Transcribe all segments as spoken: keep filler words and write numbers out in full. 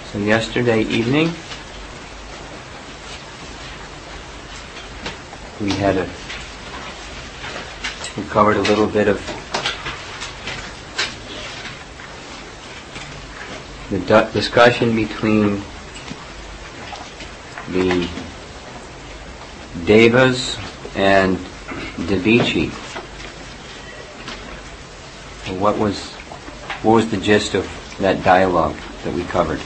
So yesterday evening, we had a, we covered a little bit of the du- discussion between the Devas and Davichi. What was what was the gist of that dialogue that we covered?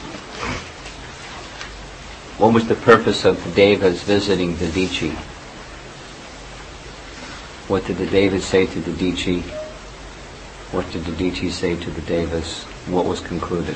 What was the purpose of the Devas visiting Davichi? What did the Devas say to Davichi? What did Davichi say to the Devas? What was concluded?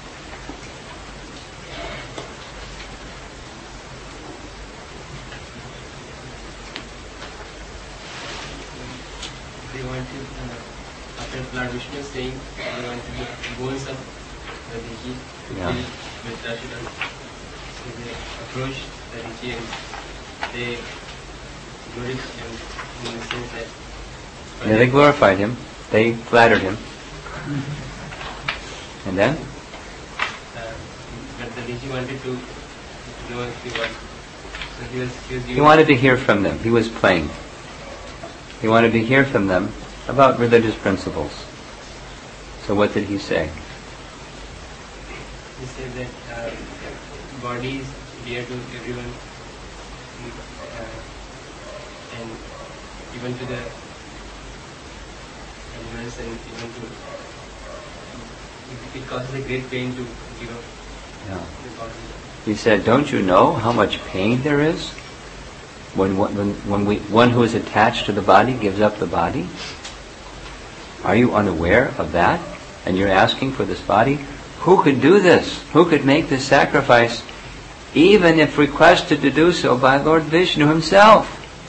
They wanted, uh, after Lord Vishnu saying, they wanted the bones of Davichi to Yeah. kill Vritrashita. So they approached Davichi and they glorified him in the sense that. Yeah, they glorified him. They flattered him. And then? Uh, but Davichi wanted to know if he was. So he was. He, was He wanted to hear from them. He was playing. He wanted to hear from them about religious principles. So what did he say? He said that uh, body is dear to everyone, uh, and even to the animals, and even to it, it causes a great pain to give up Yeah. the body. He said, don't you know how much pain there is when, when, when we, one who is attached to the body gives up the body? Are you unaware of that? And you're asking for this body? Who could do this? Who could make this sacrifice, even if requested to do so by Lord Vishnu himself?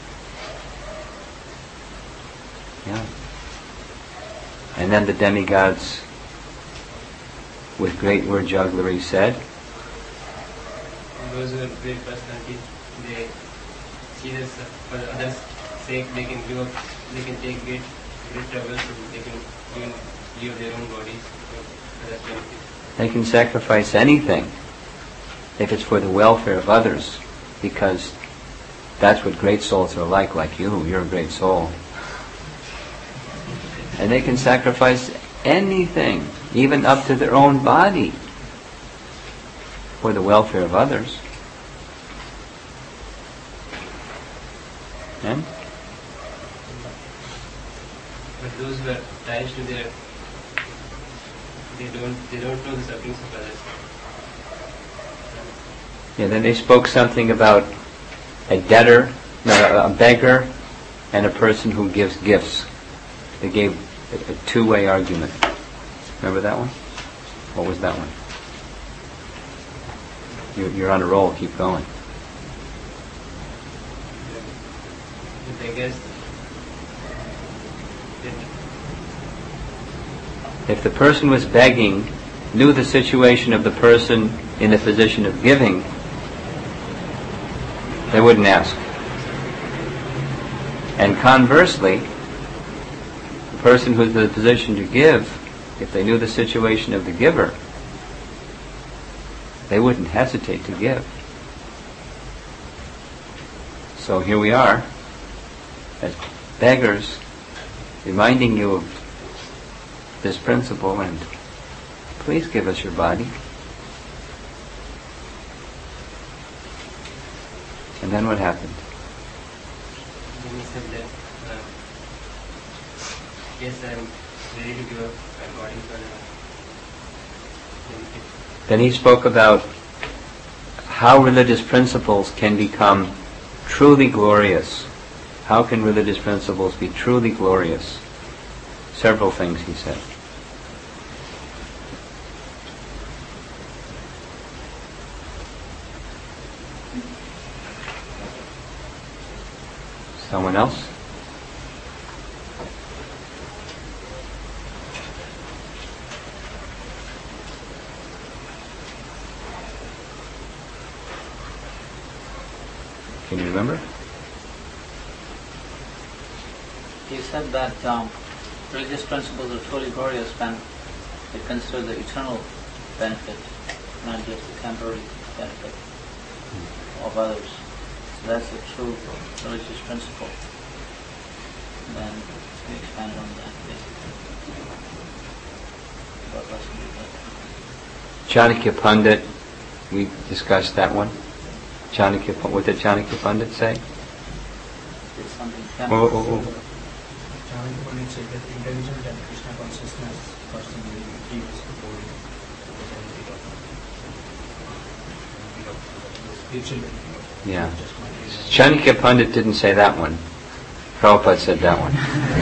Yeah. And then the demigods, with great word jugglery, said, Those who are great personalities, they see this uh, for others' sake, they can give up, they can take great, great troubles, and they can even leave their own bodies for others' benefit. they can sacrifice anything if it's for the welfare of others, because that's what great souls are like, like you. You're a great soul. And they can sacrifice anything, even up to their own body, for the welfare of others. And? But those who are attached to their, they don't, they don't know the sufferings of others. Yeah, then they spoke something about a debtor, no, a beggar, and a person who gives gifts. They gave a, a two-way argument. Remember that one? What was that one? You're, you're on a roll. Keep going. The beggars, If the person was begging, knew the situation of the person in the position of giving, they wouldn't ask. And conversely, the person who's in the position to give, if they knew the situation of the giver, they wouldn't hesitate to give. So here we are, as beggars, reminding you of this principle, and please give us your body. And then what happened? then he said that, uh, yes, I'm ready to give up my body for the benefit. Then he spoke about how religious principles can become truly glorious. How can religious principles be truly glorious? Several things he said. Someone else? Can you remember? He said that um, religious principles are truly glorious when they consider the eternal benefit not just a temporary benefit of others. So that's the true religious principle. And then we expanded on that basically. What lesson we got? Chanakya Pandit, we discussed that one. Chanakya, what did Chanakya Pandit say? It's something Oh, temporary. oh, oh. Chanakya Pandit said that intelligent and Krishna consciousness person will gives body spiritual benefit. Yeah. Just my case. Chanakya Pandit didn't say that one. Prabhupada said that one.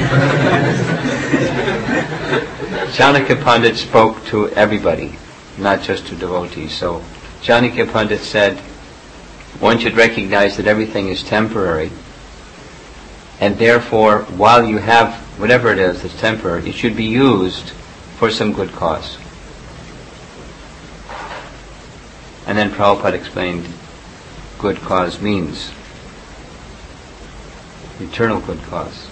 Chanakya Pandit spoke to everybody, not just to devotees. So Chanakya Pandit said one should recognize that everything is temporary, and therefore while you have whatever it is that's temporary, it should be used for some good cause. And then Prabhupada explained good cause means eternal good cause.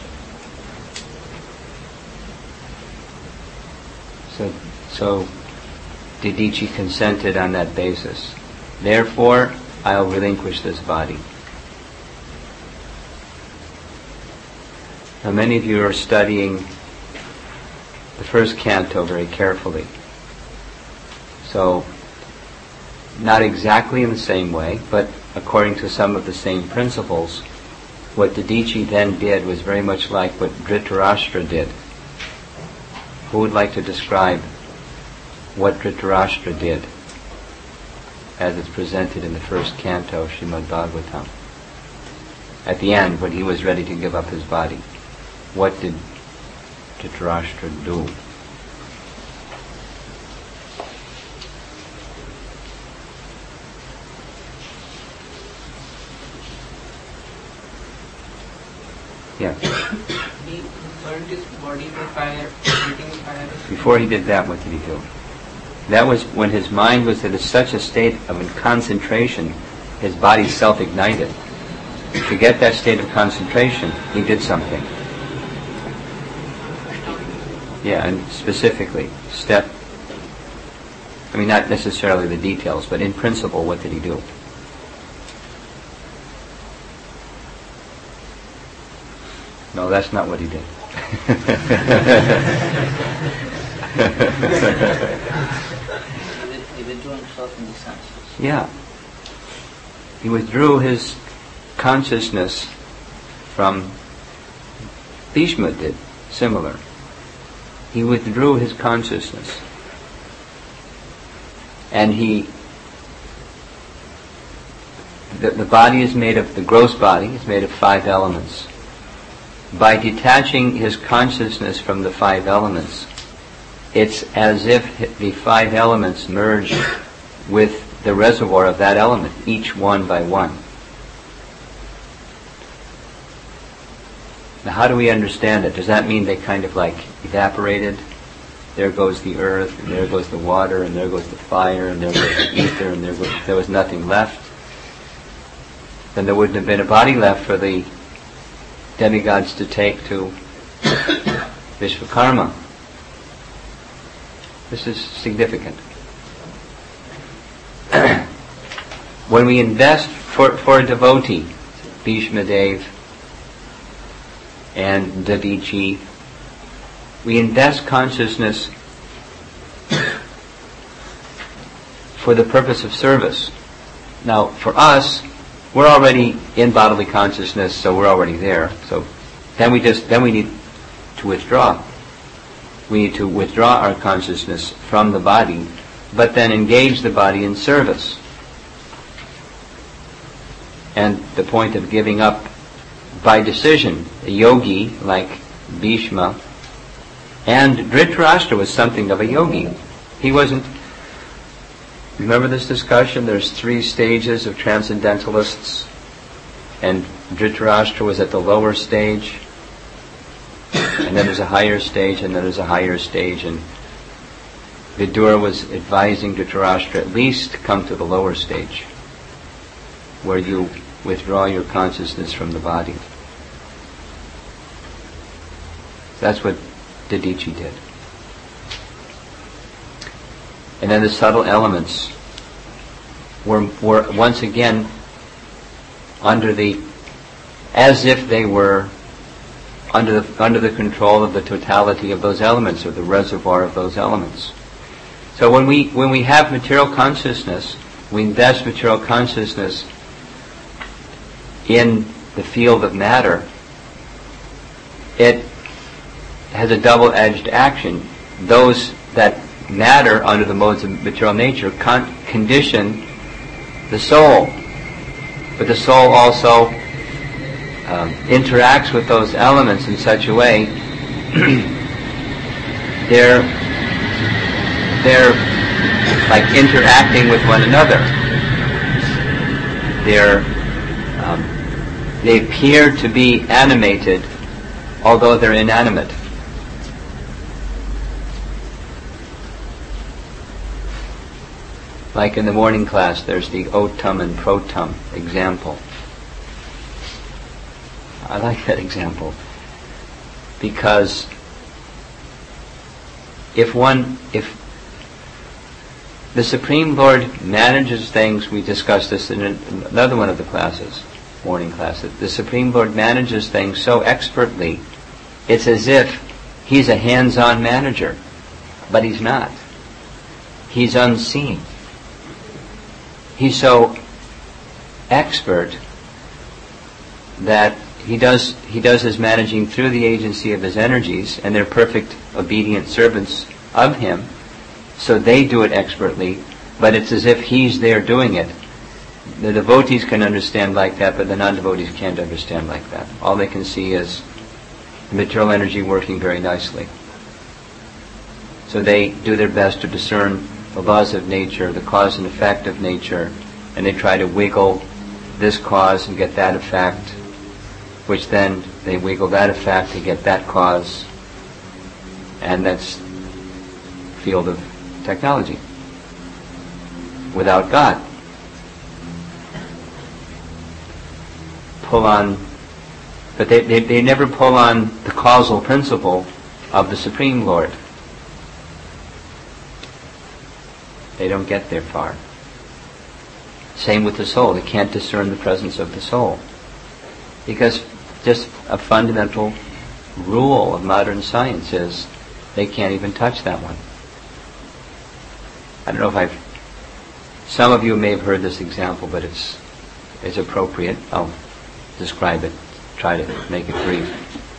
So, so Didichi consented on that basis. Therefore, I'll relinquish this body. Now, many of you are studying the first canto very carefully. So, not exactly in the same way, but according to some of the same principles, what Didichi then did was very much like what Dhritarashtra did. Who would like to describe what Dhritarashtra did as it's presented in the first canto of Srimad Bhagavatam? At the end, when he was ready to give up his body, what did Dhritarashtra do? Yeah. He burned his body by fire, breathing fire. Before he did that, what did he do? That was when his mind was at such a state of concentration, his body self-ignited. To get that state of concentration, he did something. Yeah, and specifically, step, I mean, not necessarily the details, but in principle, what did he do? No, that's not what he did. He withdrew himself from the senses. Yeah. He withdrew his consciousness from, Bhishma did, similar. He withdrew his consciousness. And he, the, the body is made of, the gross body is made of five elements. By detaching his consciousness from the five elements, it's as if the five elements merge with the reservoir of that element, each one by one. Now, how do we understand it? Does that mean they kind of like evaporated? There goes the earth, and there goes the water, and there goes the fire, and there goes the ether, and there, goes, there was nothing left? Then there wouldn't have been a body left for the demigods to take to Vishvakarma. This is significant. When we invest for, for a devotee, Bhishma Dev and Didichi, we invest consciousness for the purpose of service. Now, for us, we're already in bodily consciousness, so we're already there. So then we just then we need to withdraw. We need to withdraw our consciousness from the body, but then engage the body in service. And the point of giving up by decision, a yogi like Bhishma, and Dhritarashtra was something of a yogi. He wasn't. Remember this discussion? There's three stages of transcendentalists, and Dhritarashtra was at the lower stage, and then there's a higher stage, and then there's a higher stage, and Vidura was advising Dhritarashtra at least to come to the lower stage, where you withdraw your consciousness from the body. That's what Didichi did. and then the subtle elements were, were once again under the, as if they were under the, under the control of the totality of those elements, or the reservoir of those elements. So when we, when we have material consciousness, we invest material consciousness in the field of matter, it has a double-edged action. Those that matter under the modes of material nature con- condition the soul, but the soul also um, interacts with those elements in such a way they're they're like interacting with one another. They're um, they appear to be animated, although they're inanimate. Like in the morning class, there's the otum and protum example. I like that example because if one, if the Supreme Lord manages things, we discussed this in another one of the classes, morning classes, the Supreme Lord manages things so expertly, it's as if He's a hands-on manager, but He's not. He's unseen. He's so expert that he does he does his managing through the agency of his energies, and they're perfect obedient servants of him, so they do it expertly, but it's as if he's there doing it. The devotees can understand like that, but the non-devotees can't understand like that. All they can see is the material energy working very nicely. So they do their best to discern the laws of nature, the cause and effect of nature, and they try to wiggle this cause and get that effect, which then they wiggle that effect to get that cause, and that's the field of technology. Without God. Pull on, but they, they, they never pull on the causal principle of the Supreme Lord. They don't get there far. Same with the soul. They can't discern the presence of the soul. Because just a fundamental rule of modern science is they can't even touch that one. I don't know if I've... Some of you may have heard this example, but it's it's appropriate. I'll describe it. Try to make it brief.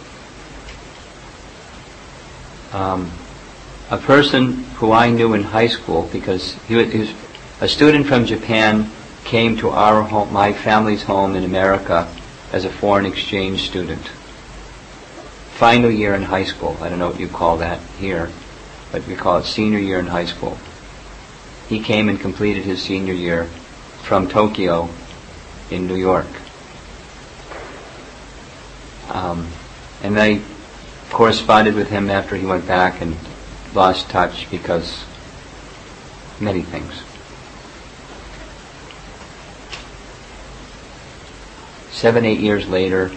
Um... A person who I knew in high school, because he was, he was a student from Japan, came to our home, my family's home in America, as a foreign exchange student. Final year in high school. I don't know what you call that here, but we call it senior year in high school. He came and completed his senior year from Tokyo in New York. Um, and I corresponded with him after he went back and lost touch because many things. Seven, eight years later,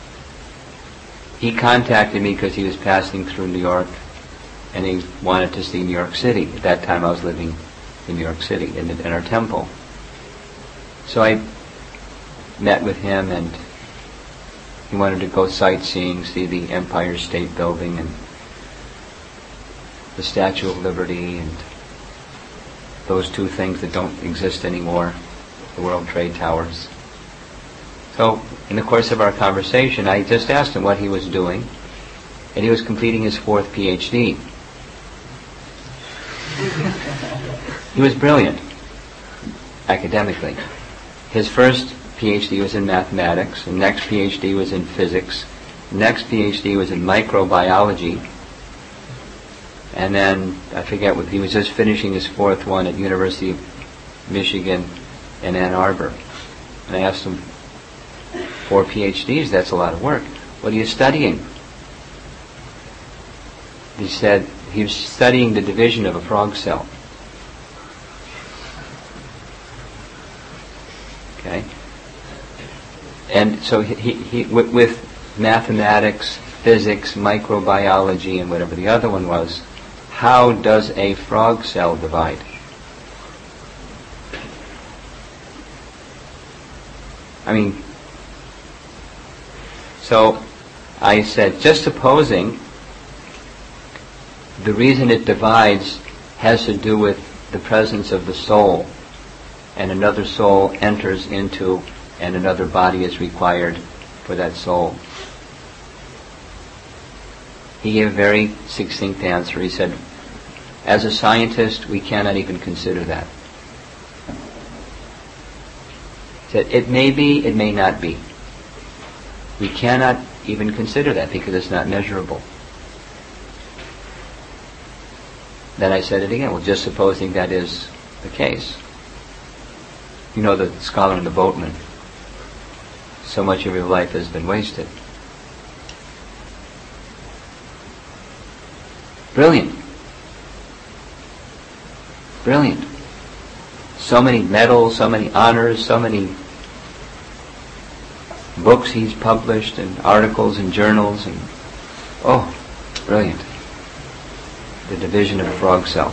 he contacted me because he was passing through New York and he wanted to see New York City. At that time I was living in New York City, in, in our temple. So I met with him and he wanted to go sightseeing, see the Empire State Building and the Statue of Liberty and those two things that don't exist anymore, the World Trade Towers. So, in the course of our conversation, I just asked him what he was doing, and he was completing his fourth P H D. He was brilliant, academically. His first P H D was in mathematics, the next P H D was in physics, the next P H D was in microbiology, and then, I forget what, he was just finishing his fourth one at University of Michigan in Ann Arbor. And I asked him, four P H Ds, that's a lot of work. What are you studying? He said he was studying the division of a frog cell. Okay? And so he, he, he with, with mathematics, physics, microbiology, and whatever the other one was, how does a frog cell divide? I mean, so I said, just supposing the reason it divides has to do with the presence of the soul, and another soul enters into, and another body is required for that soul. He gave a very succinct answer. He said, as a scientist, we cannot even consider that. He said, it may be, it may not be. We cannot even consider that because it's not measurable. Then I said it again, well, just supposing that is the case. You know the scholar and the boatman. So much of your life has been wasted. Brilliant. Brilliant. So many medals, so many honors, so many books he's published and articles and journals and oh, brilliant. The division of a frog cell.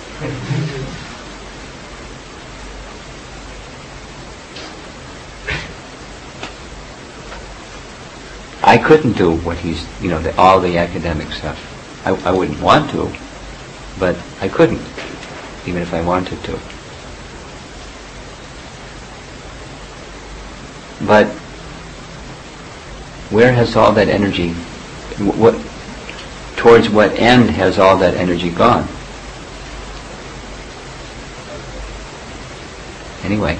I couldn't do what he's, you know, the, all the academic stuff. I, I wouldn't want to, but I couldn't, even if I wanted to. But where has all that energy, what, towards what end has all that energy gone? Anyway.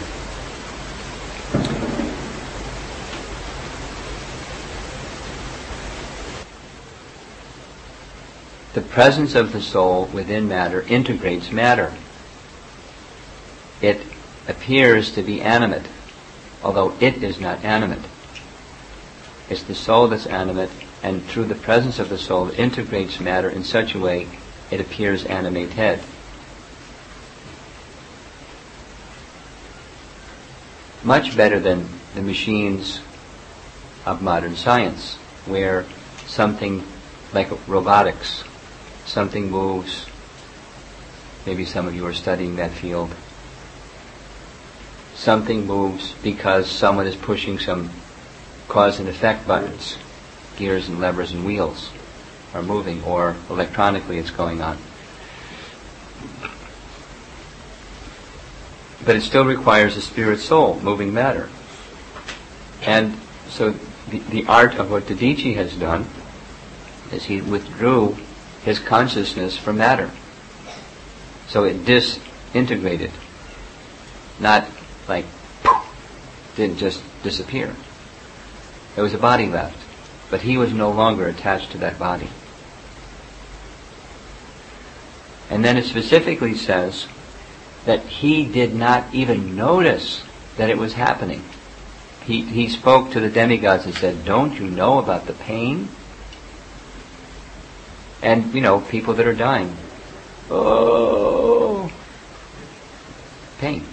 The presence of the soul within matter integrates matter. It appears to be animate, although it is not animate. It's the soul that's animate, and through the presence of the soul it integrates matter in such a way it appears animated. Much better than the machines of modern science, where something like robotics, something moves. Maybe some of you are studying that field. Something moves because someone is pushing some cause and effect buttons. Gears and levers and wheels are moving, or electronically it's going on. But it still requires a spirit soul, moving matter. And so the, the art of what Dadichi has done is he withdrew his consciousness from matter. So it disintegrated. Not like, didn't just disappear. There was a body left, but he was no longer attached to that body. And then it specifically says that he did not even notice that it was happening. He, he spoke to the demigods and said, don't you know about the pain? And, you know, people that are dying. Oh, pain.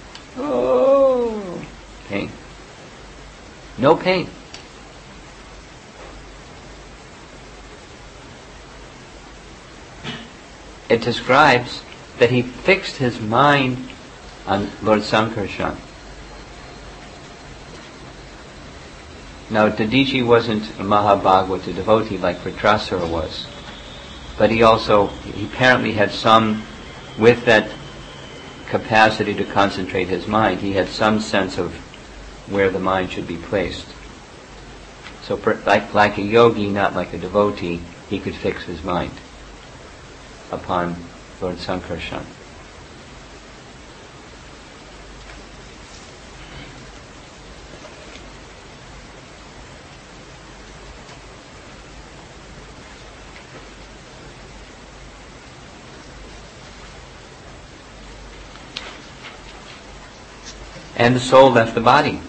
Oh, pain. No pain. It describes that he fixed his mind on Lord Sankarshan. Now, Dadichi wasn't a Mahabhagavata devotee like Vritrasura was, but he also, he apparently had some, with that capacity to concentrate his mind, he had some sense of where the mind should be placed. So, per, like, like a yogi, not like a devotee, he could fix his mind upon Lord Sankarshan. And the soul left the body.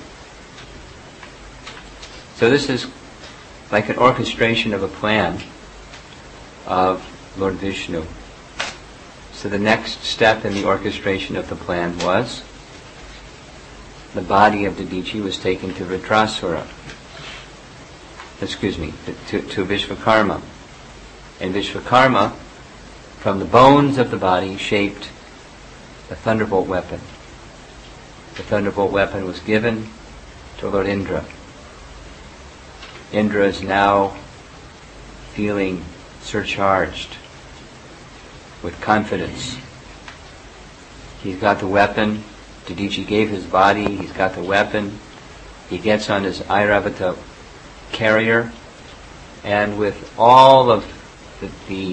So this is like an orchestration of a plan of Lord Vishnu. So the next step in the orchestration of the plan was the body of Dadichi was taken to Vritrasura. Excuse me, to, to Vishvakarma. And Vishvakarma, from the bones of the body, shaped the thunderbolt weapon. The thunderbolt weapon was given to Lord Indra. Indra is now feeling surcharged with confidence. He's got the weapon. Dadichi gave his body. He's got the weapon. He gets on his Airavata carrier, and with all of the, the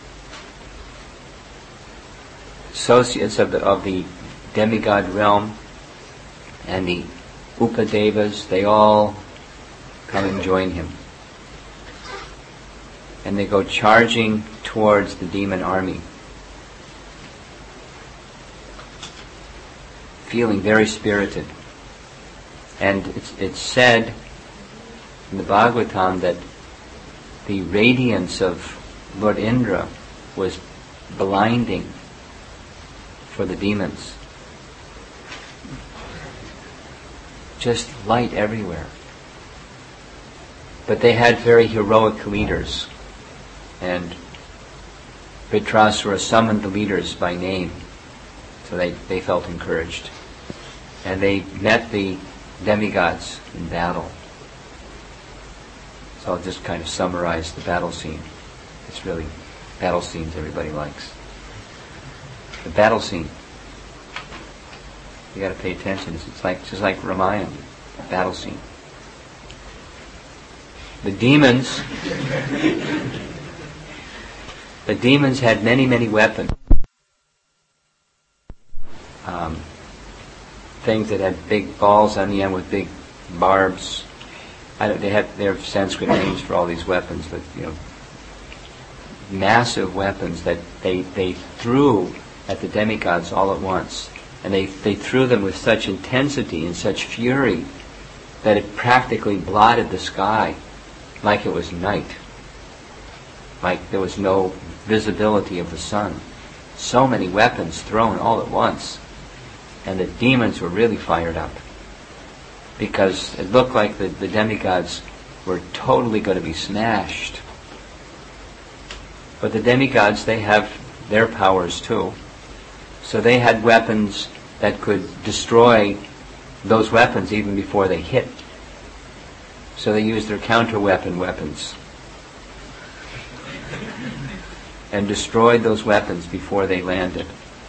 associates of the, of the demigod realm and the Upadevas, they all come and join him. And they go charging towards the demon army, feeling very spirited. And it's, it's said in the Bhagavatam that the radiance of Lord Indra was blinding for the demons. Just light everywhere. But they had very heroic leaders, and Vritrasura summoned the leaders by name, so they, they felt encouraged. And they met the demigods in battle. So I'll just kind of summarize the battle scene. It's really battle scenes everybody likes. The battle scene. You got to pay attention. It's, it's like just like Ramayana, battle scene. The demons, the demons had many, many weapons. Um, things that had big balls on the end with big barbs. I don't, they have they have Sanskrit names for all these weapons, but you know, massive weapons that they they threw at the demigods all at once, and they they threw them with such intensity and such fury that it practically blotted the sky, like it was night, like there was no visibility of the sun. So many weapons thrown all at once, and the demons were really fired up, because it looked like the, the demigods were totally going to be smashed. But the demigods, they have their powers too. So they had weapons that could destroy those weapons even before they hit. So they used their counter-weapon weapons and destroyed those weapons before they landed,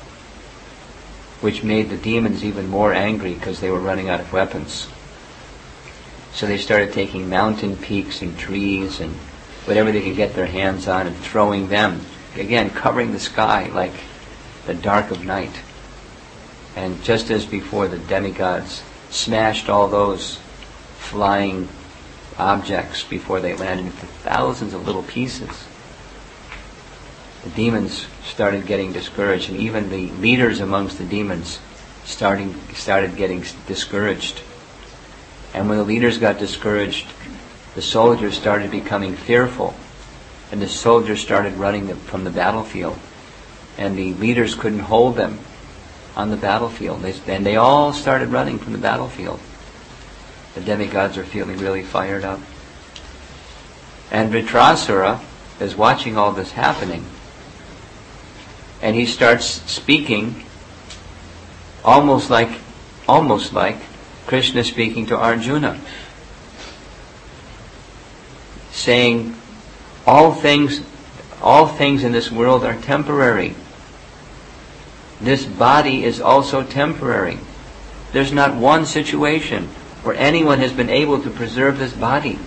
which made the demons even more angry because they were running out of weapons. So they started taking mountain peaks and trees and whatever they could get their hands on and throwing them, again covering the sky like the dark of night. And just as before, the demigods smashed all those flying objects before they landed into thousands of little pieces. The demons started getting discouraged, and even the leaders amongst the demons starting started getting discouraged. And when the leaders got discouraged, the soldiers started becoming fearful, and the soldiers started running them from the battlefield, and the leaders couldn't hold them on the battlefield. They, and they all started running from the battlefield. The demigods are feeling really fired up. And Vritrasura is watching all this happening, and he starts speaking almost like almost like Krishna speaking to Arjuna, saying all things all things in this world are temporary. This body is also temporary. There's not one situation where anyone has been able to preserve this body.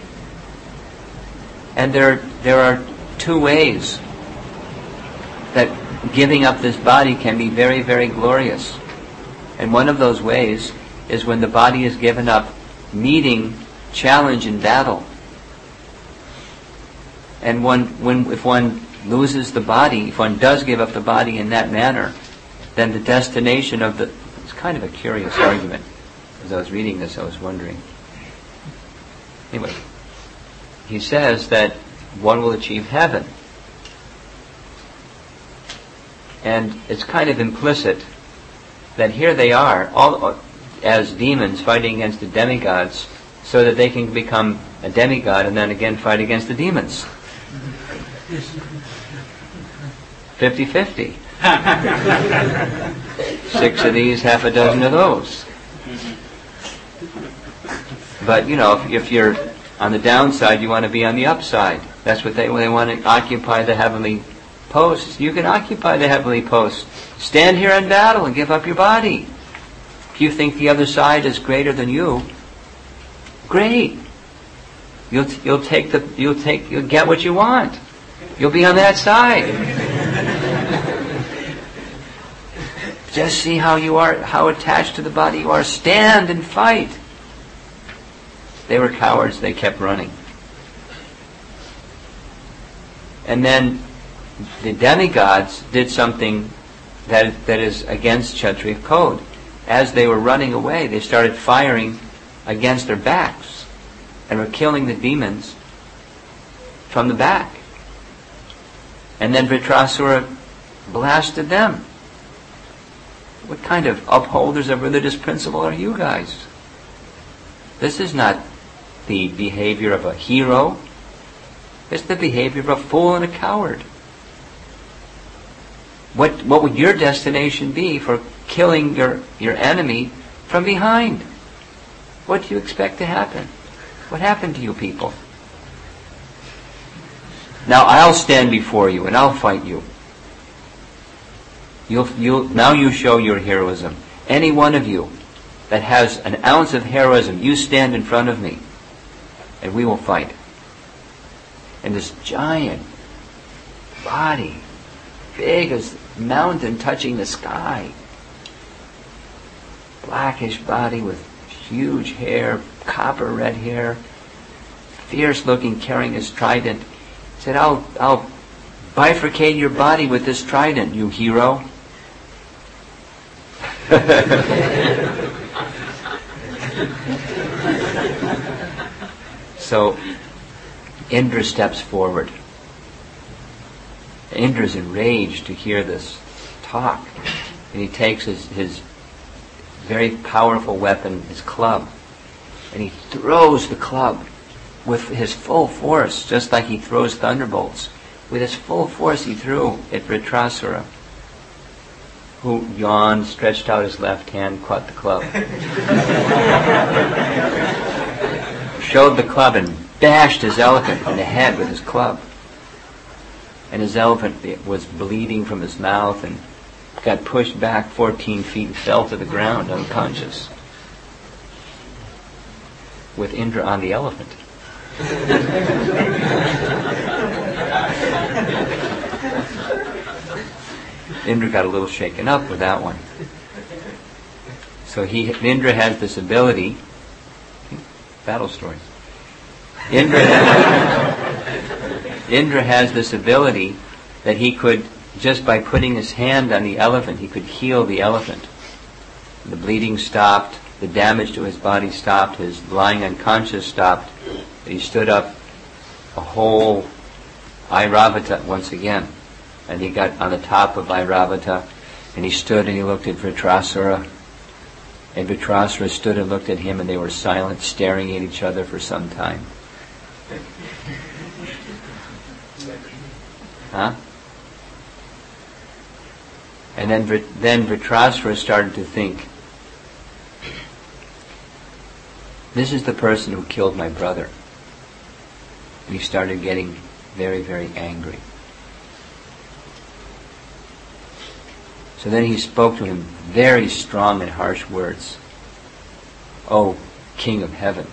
And there there are two ways that giving up this body can be very, very glorious. And one of those ways is when the body is given up meeting challenge in battle. And one, when, if one loses the body, if one does give up the body in that manner, then the destination of the... It's kind of a curious argument. As I was reading this, I was wondering. Anyway, he says that one will achieve heaven. And it's kind of implicit that here they are, all as demons fighting against the demigods, so that they can become a demigod and then again fight against the demons. Fifty-fifty. Six of these, half a dozen of those. But, you know, if, if you're on the downside, you want to be on the upside. That's what they, when they want to occupy the heavenly posts. You can occupy the heavenly posts. Stand here in battle and give up your body. If you think the other side is greater than you, great. You'll you'll take the you'll take you'll get what you want. You'll be on that side. Just see how you are, how attached to the body you are. Stand and fight. They were cowards. They kept running. And then the demigods did something that that is against Kshatriya code. As they were running away, they started firing against their backs and were killing the demons from the back. And then Vritrasura blasted them. What kind of upholders of religious principle are you guys? This is not the behavior of a hero. It's the behavior of a fool and a coward. What what would your destination be for killing your, your enemy from behind? What do you expect to happen? What happened to you people? Now I'll stand before you and I'll fight you. You'll, you'll, now you show your heroism. Any one of you that has an ounce of heroism, you stand in front of me and we will fight. And this giant body, big as a mountain touching the sky, blackish body with huge hair, copper red hair, fierce looking, carrying his trident. He said, I'll, I'll bifurcate your body with this trident, you hero. So Indra steps forward. Indra's enraged to hear this talk, and he takes his, his very powerful weapon, his club, and he throws the club with his full force, just like he throws thunderbolts. With his full force he threw at Vritrasura, who yawned, stretched out his left hand, caught the club. Showed the club and bashed his elephant in the head with his club. And his elephant was bleeding from his mouth and got pushed back fourteen feet and fell to the ground unconscious, with Indra on the elephant. Indra got a little shaken up with that one. So he, Indra has this ability. Battle stories. Indra has, Indra has this ability that he could, just by putting his hand on the elephant, he could heal the elephant. The bleeding stopped, the damage to his body stopped, his lying unconscious stopped. He stood up a whole Airavata once again. And he got on the top of Airavata, and he stood and he looked at Vritrasura. And Vritrasura stood and looked at him, and they were silent, staring at each other for some time. Huh? And then, then Vritrasura started to think, this is the person who killed my brother. And he started getting very, very angry. So then he spoke to him very strong and harsh words. "O King of Heaven,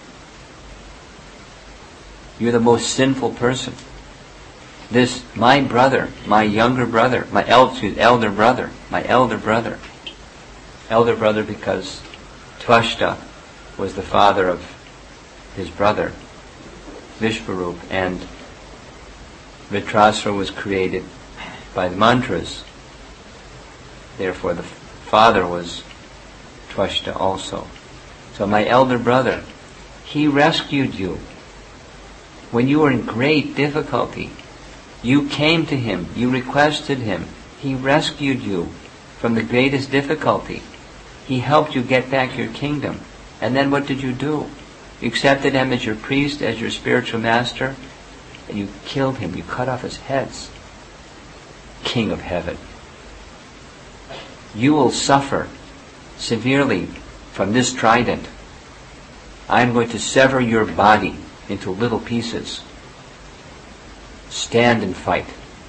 you're the most sinful person. This, my brother, my younger brother, my el- elder brother, my elder brother, elder brother because Tvashta was the father of his brother, Vishvarup, and Vritrasura was created by the mantras. Therefore the father was Tvashta also. So my elder brother, he rescued you. When you were in great difficulty, you came to him, you requested him. He rescued you from the greatest difficulty. He helped you get back your kingdom. And then what did you do? You accepted him as your priest, as your spiritual master, and you killed him. You cut off his heads. King of Heaven, you will suffer severely from this trident. I'm going to sever your body into little pieces. Stand and fight.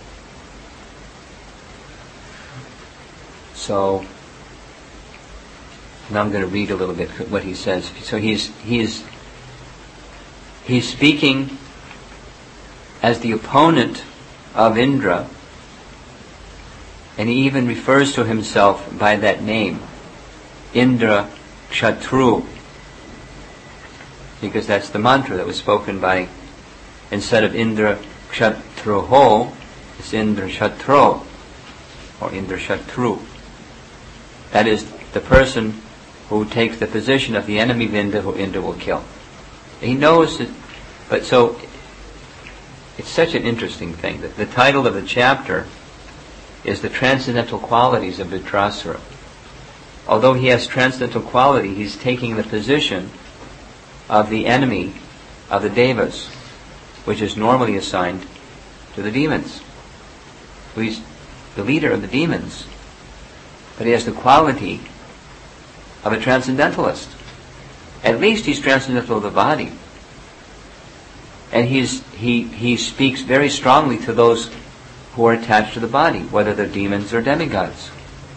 So, now I'm going to read a little bit what he says. So he's he's he's speaking as the opponent of Indra, and he even refers to himself by that name, Indra Kshatru, because that's the mantra that was spoken by, instead of Indra Kshatruho, it's Indra Shatru, or Indra Shatru. That is the person who takes the position of the enemy of Indra, who Indra will kill. He knows that, but so, it's such an interesting thing that the title of the chapter is The Transcendental Qualities of Vritrasura. Although he has transcendental quality, he's taking the position of the enemy of the Devas, which is normally assigned to the demons. So he's the leader of the demons, but he has the quality of a transcendentalist. At least he's transcendental of the body. And he's, he, he speaks very strongly to those who are attached to the body, whether they're demons or demigods.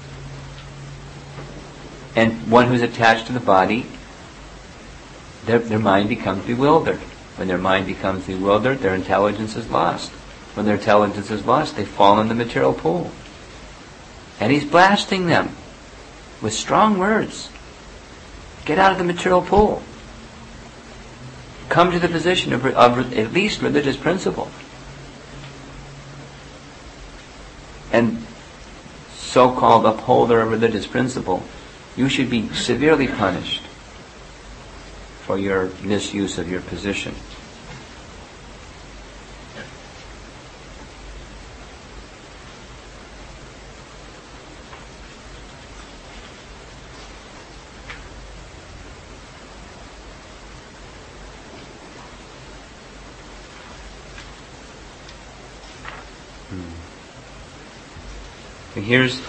And one who's attached to the body, their, their mind becomes bewildered. When their mind becomes bewildered, their intelligence is lost. When their intelligence is lost, they fall in the material pool. And he's blasting them with strong words. Get out of the material pool. Come to the position of, of at least religious principle. And so-called upholder of religious principle, you should be severely punished for your misuse of your position. And here's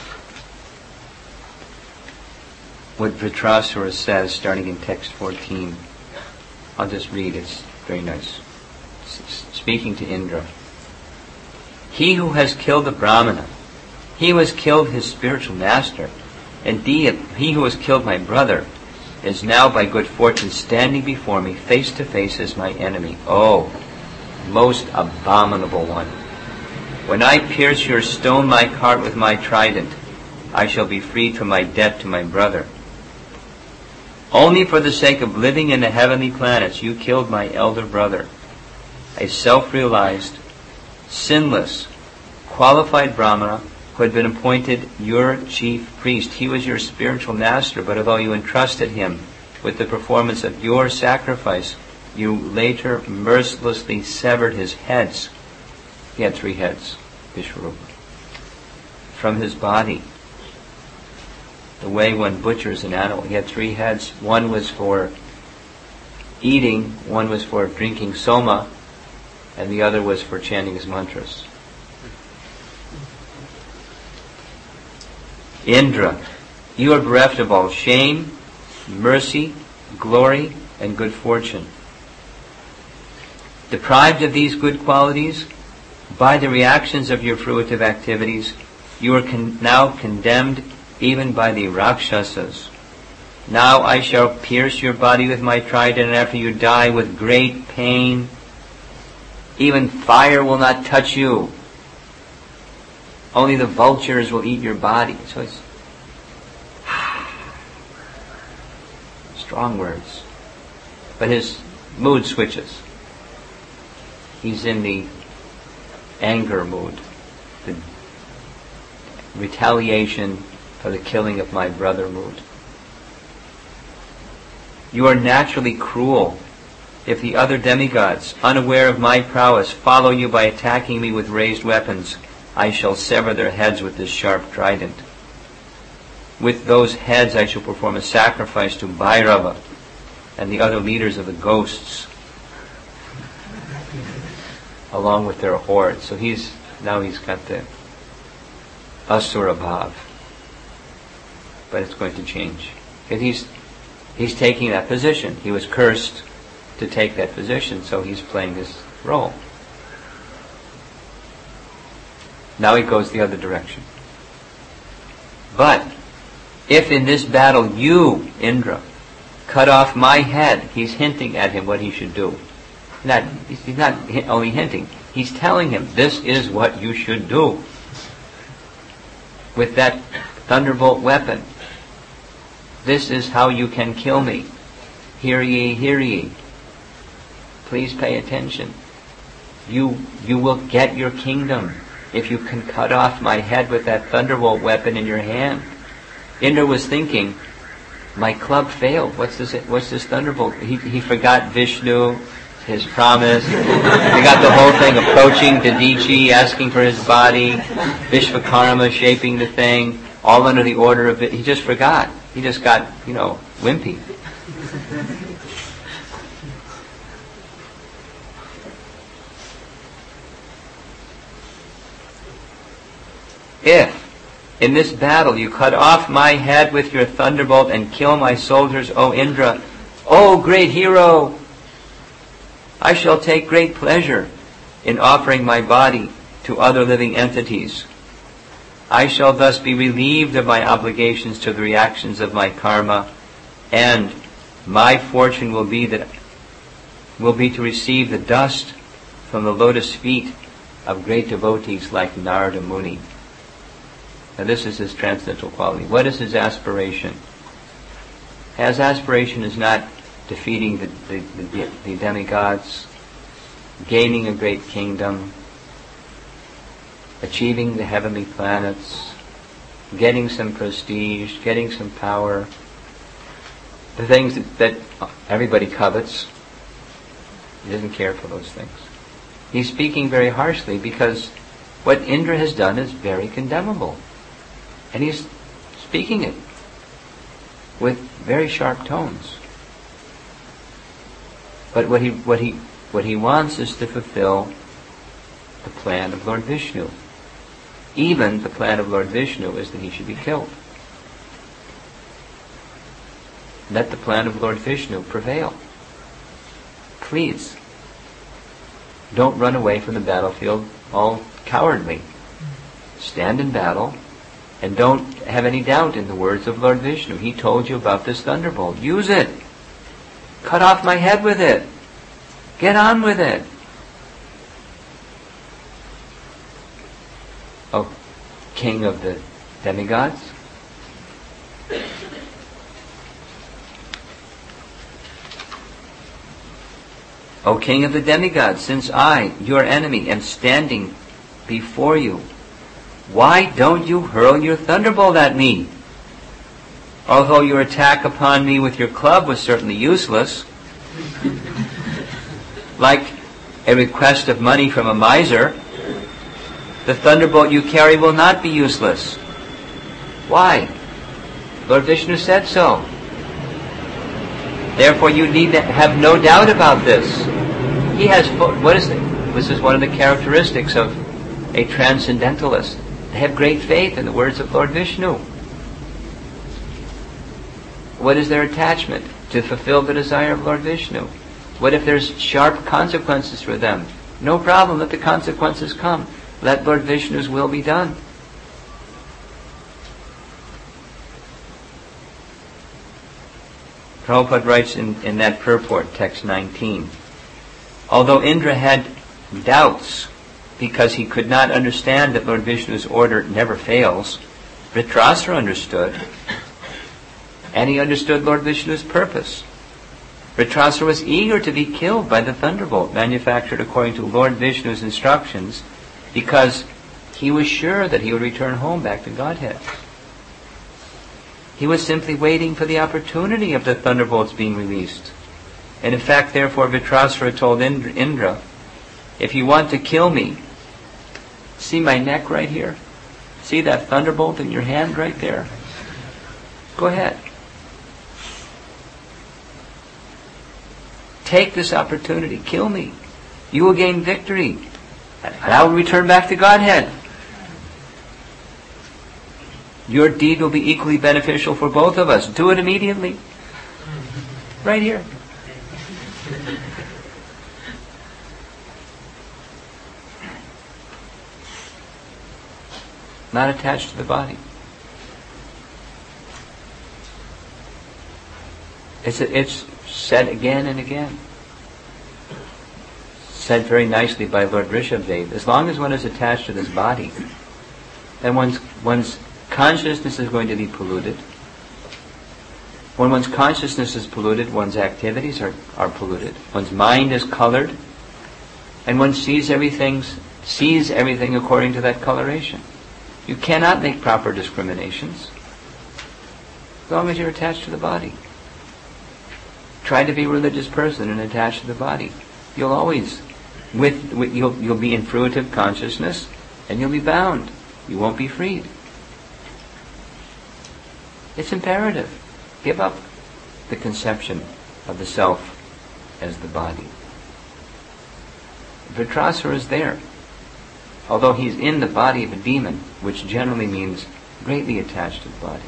what Vritrasura says, starting in text fourteen. I'll just read, it's very nice. S- speaking to Indra. He who has killed the Brahmana, he who has killed his spiritual master, indeed he who has killed my brother, is now by good fortune standing before me face to face as my enemy. Oh, most abominable one. When I pierce your stone-like heart with my trident, I shall be freed from my debt to my brother. Only for the sake of living in the heavenly planets, you killed my elder brother, a self-realized, sinless, qualified Brahmana who had been appointed your chief priest. He was your spiritual master, but although you entrusted him with the performance of your sacrifice, you later mercilessly severed his heads. He had three heads, Vishwarupa, from his body. The way one butchers an animal. He had three heads. One was for eating, one was for drinking soma, and the other was for chanting his mantras. Indra, you are bereft of all shame, mercy, glory, and good fortune. Deprived of these good qualities, by the reactions of your fruitive activities, you are con- now condemned even by the Rakshasas. Now I shall pierce your body with my trident, and after you die with great pain, even fire will not touch you. Only the vultures will eat your body. So it's strong words. But his mood switches. He's in the anger mood, the retaliation for the killing of my brother mood. You are naturally cruel. If the other demigods, unaware of my prowess, follow you by attacking me with raised weapons, I shall sever their heads with this sharp trident. With those heads I shall perform a sacrifice to Bhairava and the other leaders of the ghosts, along with their horde. So he's now he's got the Asura Bhav. But it's going to change. And he's He's taking that position. He was cursed to take that position, so he's playing this role. Now he goes the other direction. But if in this battle you, Indra, cut off my head, he's hinting at him what he should do. Not, he's not only hinting, he's telling him, this is what you should do. With that thunderbolt weapon, this is how you can kill me. Hear ye, hear ye. Please pay attention. You, you will get your kingdom if you can cut off my head with that thunderbolt weapon in your hand. Indra was thinking, my club failed. What's this? What's this thunderbolt? He, he forgot Vishnu, his promise. He got the whole thing approaching Dadichi, asking for his body, Vishvakarma shaping the thing, all under the order of it. He just forgot. He just got, you know, wimpy. If in this battle you cut off my head with your thunderbolt and kill my soldiers, O Indra, O great hero, I shall take great pleasure in offering my body to other living entities. I shall thus be relieved of my obligations to the reactions of my karma, and my fortune will be that will be to receive the dust from the lotus feet of great devotees like Narada Muni. Now this is his transcendental quality. What is his aspiration? His aspiration is not defeating the, the, the, the demigods, gaining a great kingdom, achieving the heavenly planets, getting some prestige, getting some power, the things that, that everybody covets. He doesn't care for those things. He's speaking very harshly because what Indra has done is very condemnable. And he's speaking it with very sharp tones. But what he what he what he wants is to fulfill the plan of Lord Vishnu. Even the plan of Lord Vishnu is that he should be killed. Let the plan of Lord Vishnu prevail. Please, don't run away from the battlefield all cowardly. Stand in battle. And don't have any doubt in the words of Lord Vishnu. He told you about this thunderbolt. Use it. Cut off my head with it. Get on with it. Oh, king of the demigods. O king of the demigods, since I, your enemy, am standing before you, why don't you hurl your thunderbolt at me? Although your attack upon me with your club was certainly useless, like a request of money from a miser, the thunderbolt you carry will not be useless. Why? Lord Vishnu said so. Therefore you need to have no doubt about this. He has, what is it? This is one of the characteristics of a transcendentalist. They have great faith in the words of Lord Vishnu. What is their attachment? To fulfill the desire of Lord Vishnu. What if there's sharp consequences for them? No problem, let the consequences come. Let Lord Vishnu's will be done. Prabhupada writes in, in that purport, text nineteen, although Indra had doubts because he could not understand that Lord Vishnu's order never fails, Vritrasura understood, and he understood Lord Vishnu's purpose. Vritrasura was eager to be killed by the thunderbolt manufactured according to Lord Vishnu's instructions because he was sure that he would return home back to Godhead. He was simply waiting for the opportunity of the thunderbolts being released. And in fact, therefore, Vritrasura told Indra, if you want to kill me, see my neck right here? See that thunderbolt in your hand right there? Go ahead. Take this opportunity. Kill me. You will gain victory. And I will return back to Godhead. Your deed will be equally beneficial for both of us. Do it immediately. Right here. Not attached to the body. It's, it's said again and again. Said very nicely by Lord Rishabhdev. As long as one is attached to this body, then one's, one's consciousness is going to be polluted. When one's consciousness is polluted, one's activities are, are polluted. One's mind is colored, and one sees everything, sees everything according to that coloration. You cannot make proper discriminations as long as you're attached to the body. Try to be a religious person and attached to the body. You'll always, with, with you'll you'll be in fruitive consciousness, and you'll be bound. You won't be freed. It's imperative. Give up the conception of the self as the body. Vritrasura is there, although he's in the body of a demon, which generally means greatly attached to the body.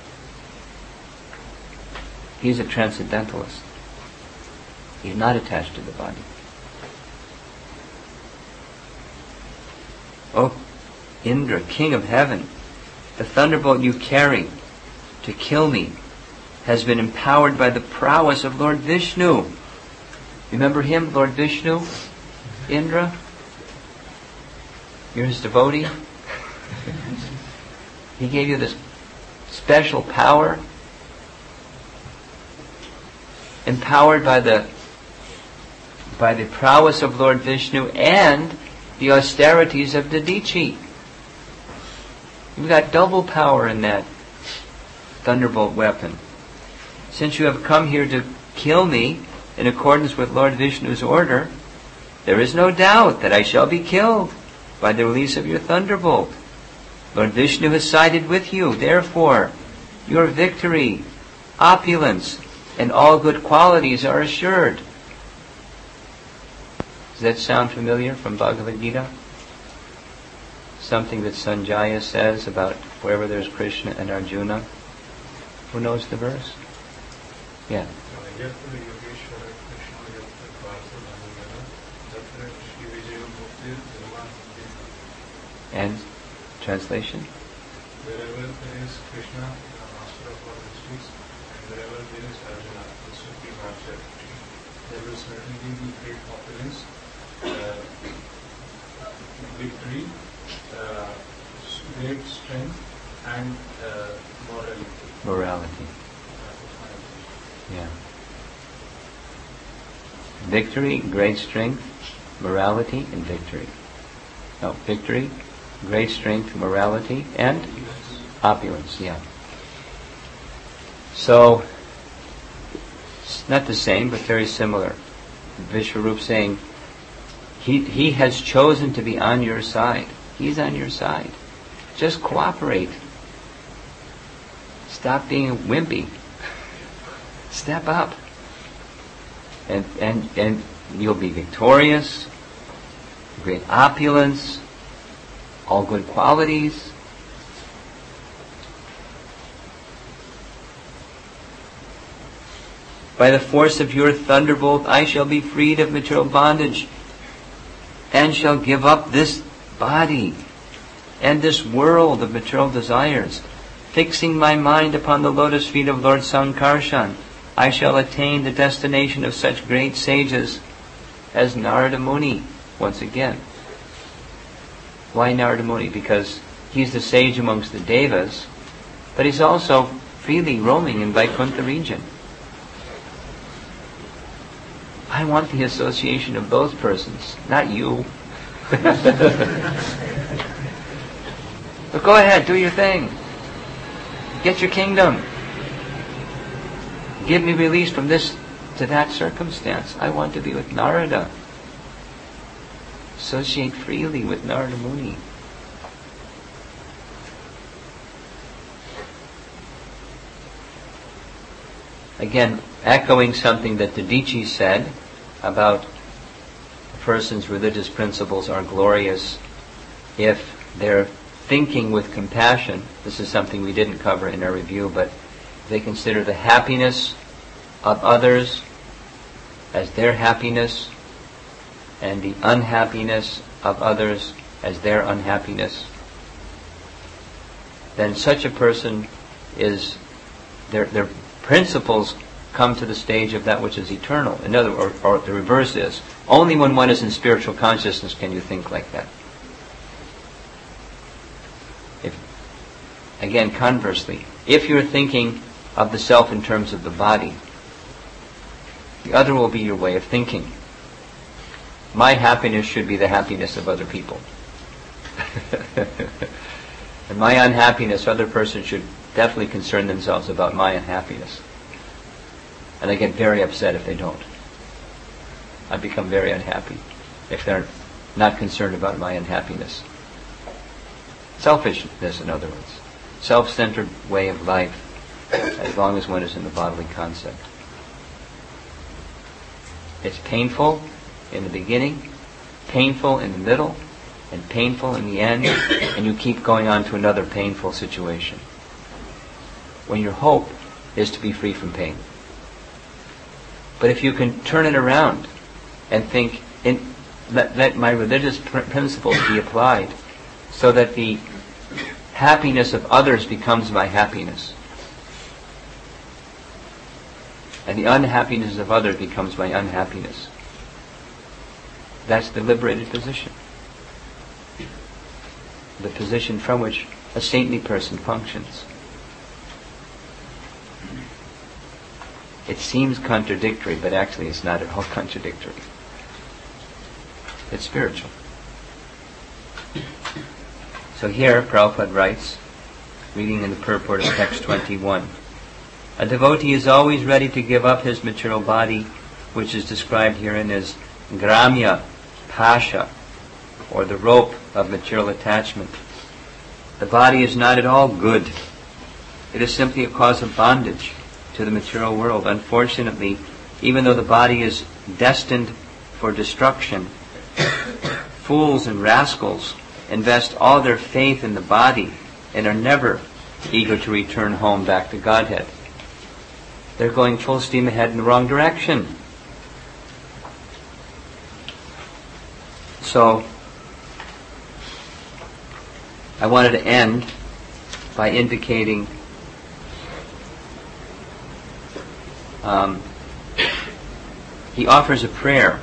He's a transcendentalist. He's not attached to the body. Oh, Indra, king of heaven, the thunderbolt you carry to kill me has been empowered by the prowess of Lord Vishnu. Remember him, Lord Vishnu? Indra? You're his devotee? He gave you this special power, empowered by the by the prowess of Lord Vishnu and the austerities of Dadichi. You've got double power in that thunderbolt weapon. Since you have come here to kill me in accordance with Lord Vishnu's order, there is no doubt that I shall be killed by the release of your thunderbolt. Lord Vishnu has sided with you. Therefore, your victory, opulence, and all good qualities are assured. Does that sound familiar from Bhagavad Gita? Something that Sanjaya says about wherever there's Krishna and Arjuna. Who knows the verse? Yeah. And translation? Wherever there is Krishna, the master of all mysteries, and wherever there is Arjuna, the supreme master, there will certainly be great opulence, uh, victory, uh, great strength, and uh, morality. Morality. Yeah. Victory, great strength, morality, and victory. No, victory, great strength, morality, and opulence. Yeah. So, it's not the same, but very similar. Vishwarup saying, he, he has chosen to be on your side. He's on your side. Just cooperate. Stop being wimpy. Step up. And, and, and you'll be victorious, great opulence, all good qualities. By the force of your thunderbolt, I shall be freed of material bondage and shall give up this body and this world of material desires. Fixing my mind upon the lotus feet of Lord Sankarshan, I shall attain the destination of such great sages as Narada Muni. Once again, why Narada Muni? Because he's the sage amongst the Devas, but he's also freely roaming in Vaikuntha region. I want the association of those persons, not you. But go ahead, do your thing. Get your kingdom. Give me release from this to that circumstance. I want to be with Narada. Associate freely with Narada Muni. Again, echoing something that Dadichi said about a person's religious principles are glorious if they're thinking with compassion. This is something we didn't cover in our review, but they consider the happiness of others as their happiness and the unhappiness of others as their unhappiness, then such a person is, their, their principles come to the stage of that which is eternal. In other words, or, or the reverse is, only when one is in spiritual consciousness can you think like that. If, again, conversely, if you're thinking of the self in terms of the body, the other will be your way of thinking. My happiness should be the happiness of other people. And my unhappiness, other persons should definitely concern themselves about my unhappiness. And I get very upset if they don't. I become very unhappy if they're not concerned about my unhappiness. Selfishness, in other words. Self-centered way of life, as long as one is in the bodily concept. It's painful in the beginning, painful in the middle, and painful in the end, and you keep going on to another painful situation. When your hope is to be free from pain. But if you can turn it around and think, in, let, let my religious pr- principles be applied so that the happiness of others becomes my happiness, and the unhappiness of others becomes my unhappiness. That's the liberated position. The position from which a saintly person functions. It seems contradictory, but actually it's not at all contradictory. It's spiritual. So here, Prabhupada writes, reading in the purport of text twenty-one, a devotee is always ready to give up his material body, which is described herein as gramya, pasha, or the rope of material attachment. The body is not at all good. It is simply a cause of bondage to the material world. Unfortunately, even though the body is destined for destruction, fools and rascals invest all their faith in the body and are never eager to return home back to Godhead. They're going full steam ahead in the wrong direction. So, I wanted to end by indicating um, he offers a prayer.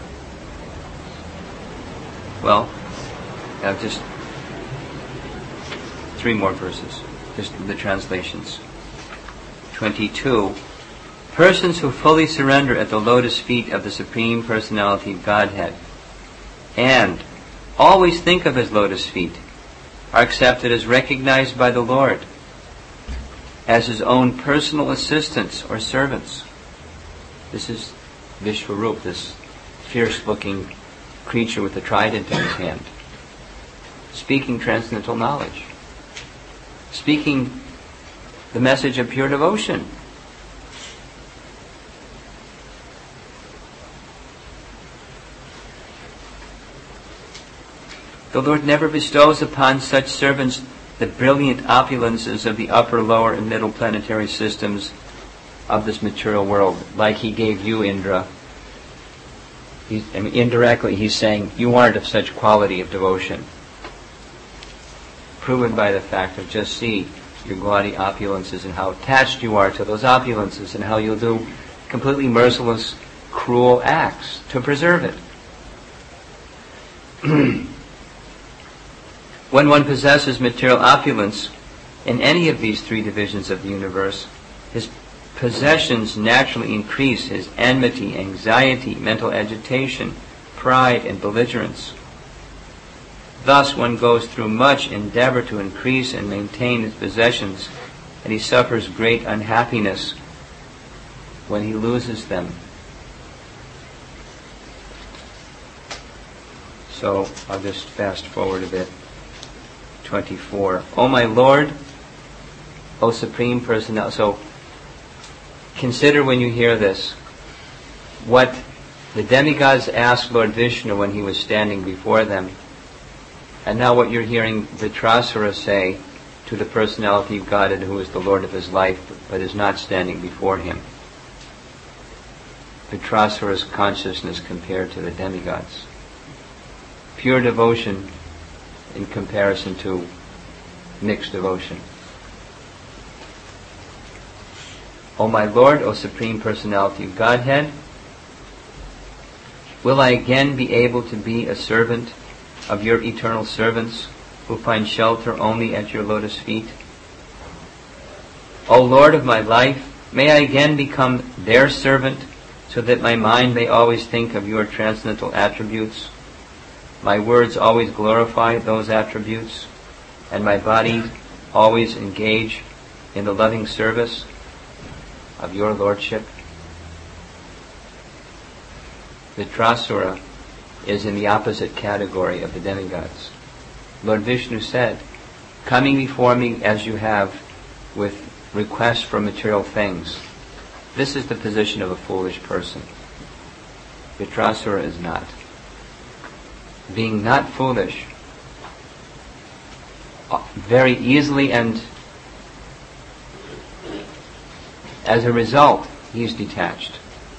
Well, I have just three more verses, just the translations. twenty-two. Persons who fully surrender at the lotus feet of the Supreme Personality of Godhead and always think of His lotus feet are accepted as recognized by the Lord as His own personal assistants or servants. This is Vishwarup, this fierce-looking creature with the trident in his hand, speaking transcendental knowledge, speaking the message of pure devotion. The Lord never bestows upon such servants the brilliant opulences of the upper, lower, and middle planetary systems of this material world, like He gave you, Indra. He, I mean, indirectly, He's saying you aren't of such quality of devotion, proven by the fact of just see your gaudy opulences and how attached you are to those opulences and how you'll do completely merciless, cruel acts to preserve it. When one possesses material opulence in any of these three divisions of the universe, his possessions naturally increase his enmity, anxiety, mental agitation, pride, and belligerence. Thus one goes through much endeavor to increase and maintain his possessions, and he suffers great unhappiness when he loses them. So I'll just fast forward a bit. twenty-four. O my Lord, O Supreme Personality. So consider when you hear this what the demigods asked Lord Vishnu when He was standing before them, and now what you're hearing Vitrasura say to the personality of Godhead who is the Lord of his life but is not standing before Him. Vitrasura's consciousness compared to the demigods. Pure devotion in comparison to mixed devotion. O my Lord, O Supreme Personality of Godhead, will I again be able to be a servant of your eternal servants who find shelter only at your lotus feet? O Lord of my life, may I again become their servant so that my mind may always think of your transcendental attributes, my words always glorify those attributes, and my body always engage in the loving service of your Lordship. Vitrasura is in the opposite category of the demigods. Lord Vishnu said, coming before me as you have with requests for material things, this is the position of a foolish person. Vitrasura is not. Being not foolish, very easily and as a result, he is detached.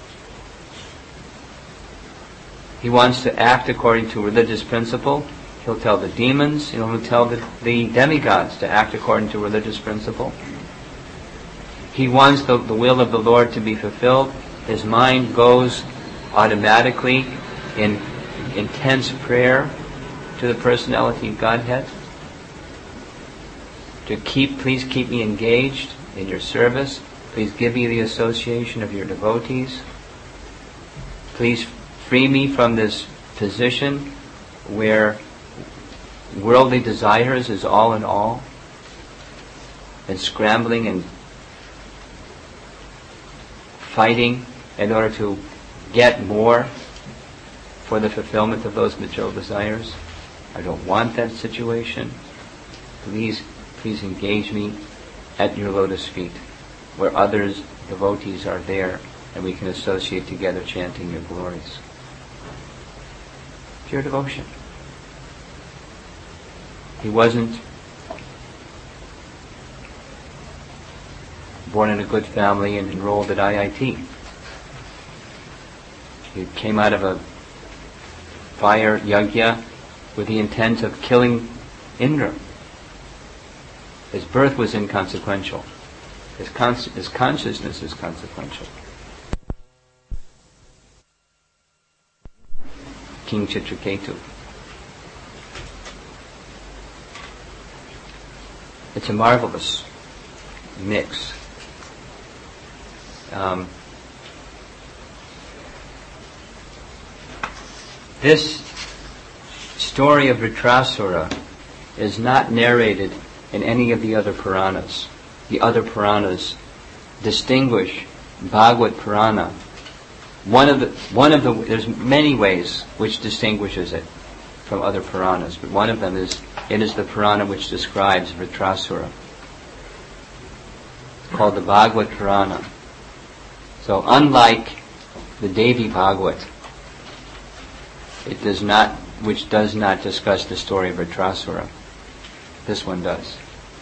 He wants to act according to religious principle. He'll tell the demons, he'll tell the, the demigods to act according to religious principle. He wants the, the will of the Lord to be fulfilled. His mind goes automatically in intense prayer to the personality of Godhead. To keep, please keep me engaged in your service. Please give me the association of your devotees. Please free me from this position where worldly desires is all in all, and scrambling and fighting in order to get more for the fulfillment of those material desires. I don't want that situation. Please, please engage me at your lotus feet, where others, devotees, are there, and we can associate together chanting your glories. Pure devotion. He wasn't born in a good family and enrolled at I I T. He came out of a fire yajna with the intent of killing Indra. His birth was inconsequential. His, con- his consciousness is consequential. King Chitraketu. It's a marvelous mix. Um, this story of Vitrasura is not narrated in any of the other Puranas. The other Puranas distinguish Bhagavad Purana. One of the one of the there's many ways which distinguishes it from other Puranas, but one of them is it is the Purana which describes Vitrasura. It's called the Bhagavad Purana. So unlike the Devi Bhagavat, it does not, which does not discuss the story of Vitrasura, this one does.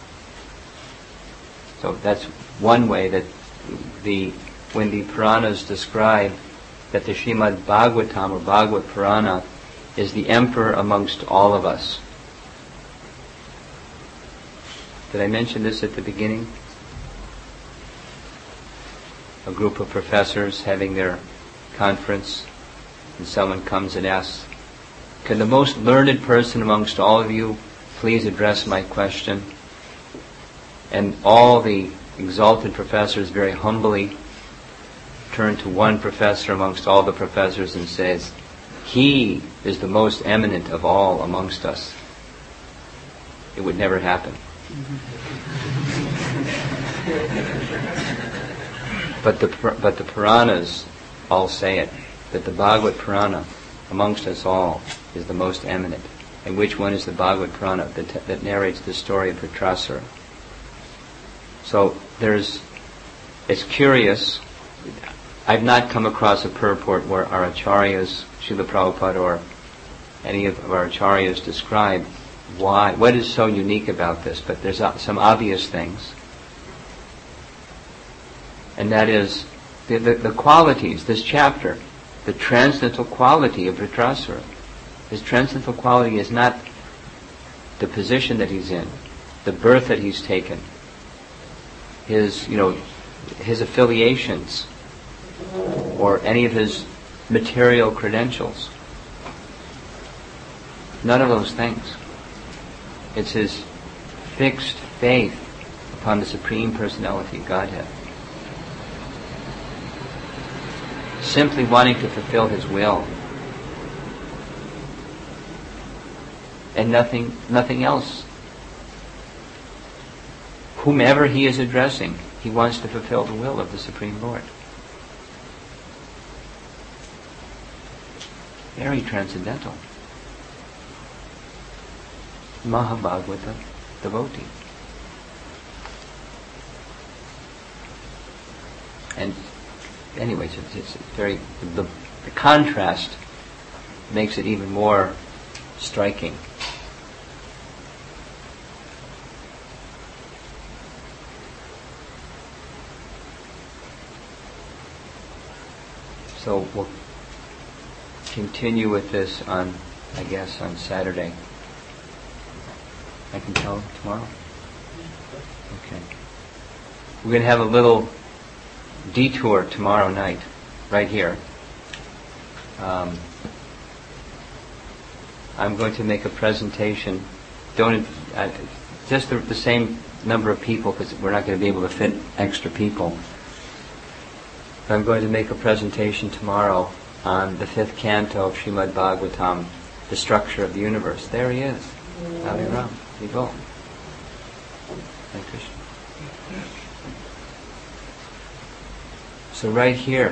So that's one way that the when the Puranas describe that the Srimad Bhagavatam or Bhagavad Purana is the emperor amongst all of us. Did I mention this at the beginning? A group of professors having their conference, and someone comes and asks, can the most learned person amongst all of you please address my question? And all the exalted professors very humbly turn to one professor amongst all the professors and says, he is the most eminent of all amongst us. It would never happen. But the but the Puranas all say it, that the Bhagavad Purana amongst us all is the most eminent. And which one is the Bhagavad Purana that, that narrates the story of Vitrasura? So there's, it's curious, I've not come across a purport where our acharyas, Srila Prabhupada or any of our acharyas describe why, what is so unique about this, but there's some obvious things. And that is the, the, the qualities, this chapter, the transcendental quality of Vritrasura. His transcendental quality is not the position that he's in, the birth that he's taken, his, you know, his affiliations, or any of his material credentials. None of those things. It's his fixed faith upon the Supreme Personality of Godhead. Simply wanting to fulfill his will. And nothing nothing else. Whomever he is addressing, he wants to fulfill the will of the Supreme Lord. Very transcendental. Mahabhagavata devotee. And anyways, it's, it's very, the, the contrast makes it even more striking. So we'll continue with this on, I guess, on Saturday. I can tell tomorrow? Okay. We're going to have a little detour tomorrow night, right here. Um, I'm going to make a presentation. Don't uh, just the, the same number of people, because we're not going to be able to fit extra people. But I'm going to make a presentation tomorrow on the fifth canto of Srimad Bhagavatam, the structure of the universe. There he is. Hare Ram. You go. Hare Krishna. So right here,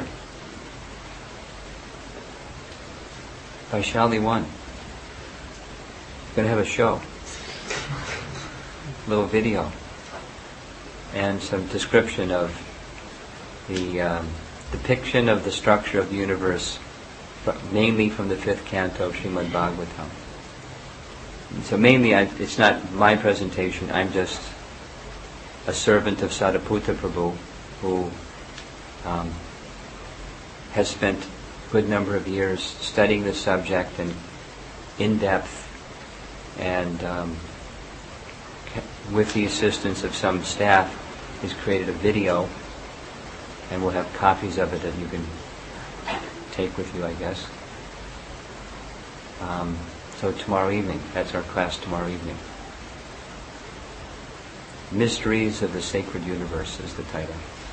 Vaishali one, going to have a show, a little video, and some description of the um, depiction of the structure of the universe, mainly from the fifth canto of Srimad Bhagavatam. So mainly, I, it's not my presentation. I'm just a servant of Sariputta Prabhu, who um, has spent a good number of years studying the subject and in depth, and um, with the assistance of some staff, he's created a video, and we'll have copies of it that you can take with you, I guess. Um, So tomorrow evening, that's our class tomorrow evening. Mysteries of the Sacred Universe is the title.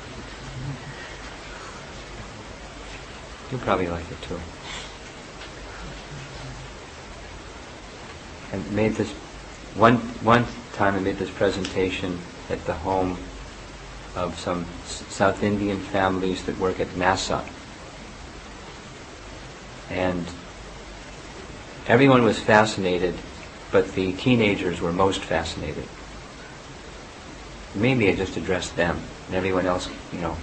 You'll probably like it too. I made this, one one time I made this presentation at the home of some South Indian families that work at NASA. And everyone was fascinated, but the teenagers were most fascinated. Mainly I just addressed them, and everyone else, you know,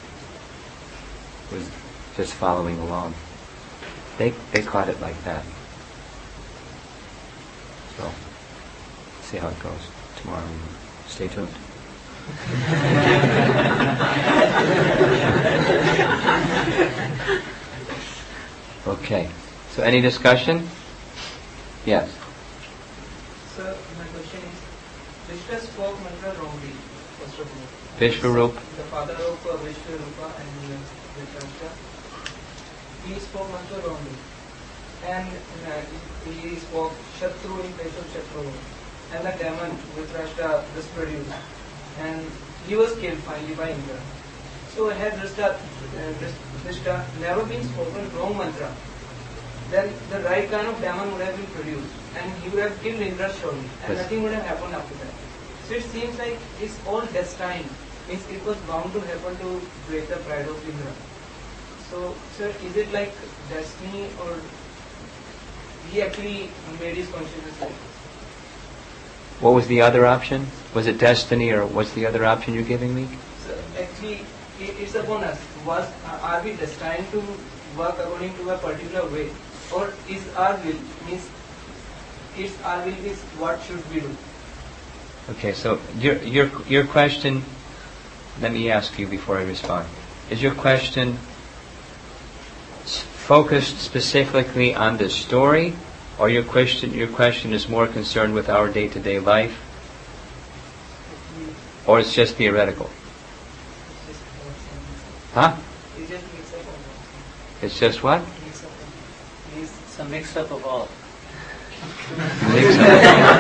was just following along. They they caught it like that. So, see how it goes tomorrow. Stay tuned. Okay. So any discussion? Yes. Sir, my question is, Vishnu spoke mantra wrongly, first of all. Vishvarup. The father of uh, Vishvarupa and uh, Dhritarashtra, he spoke mantra wrongly. And uh, he spoke Shatru in place of Shatru. And the demon Dhritarashtra was produced. And he was killed finally by Indra. So had Dhritarashtra uh, never been spoken wrong mantra, then the right kind of demon would have been produced, and he would have killed Indra surely, and Yes. nothing would have happened after that. So it seems like it's all destined, means it was bound to happen to break the pride of Indra. So, sir, is it like destiny, or he actually made his consciousness like this? What was the other option? Was it destiny, or what's the other option you're giving me? So actually, it, it's upon us. Was are we destined to work according to a particular way? Or is our will, means it's our will is what should we do? Okay, so your your your question, let me ask you before I respond. is your question s- focused specifically on this story, or your question your question is more concerned with our day-to-day life, or it's just theoretical? Huh? It's just mix up of all. It's just what? Mix up of It's a mix-up of all. Mix up.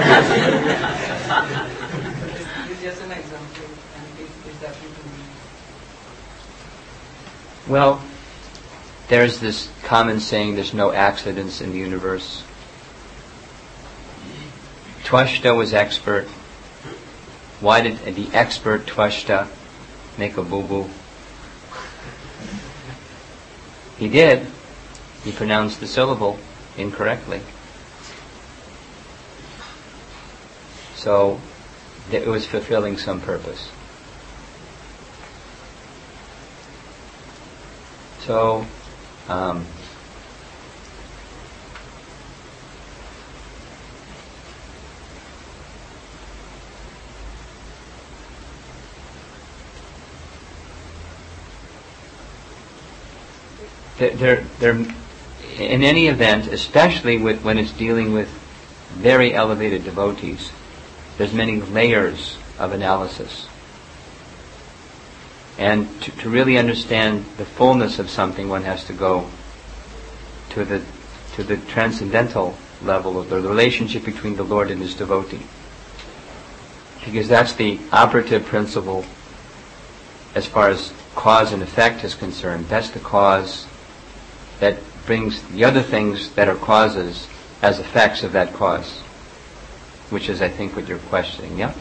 It's just an example, and it is happening to me. Well, there's this common saying, there's no accidents in the universe. Twashta was expert. Why did the expert Twashta make a boo-boo? He did. He pronounced the syllable incorrectly. So it was fulfilling some purpose. So, um, there, there, in any event, especially with when it's dealing with very elevated devotees, there's many layers of analysis. And to, to really understand the fullness of something, one has to go to the to the transcendental level of the relationship between the Lord and His devotee. Because that's the operative principle as far as cause and effect is concerned. That's the cause that brings the other things that are causes as effects of that cause, which is, I think, what you're questioning, yeah?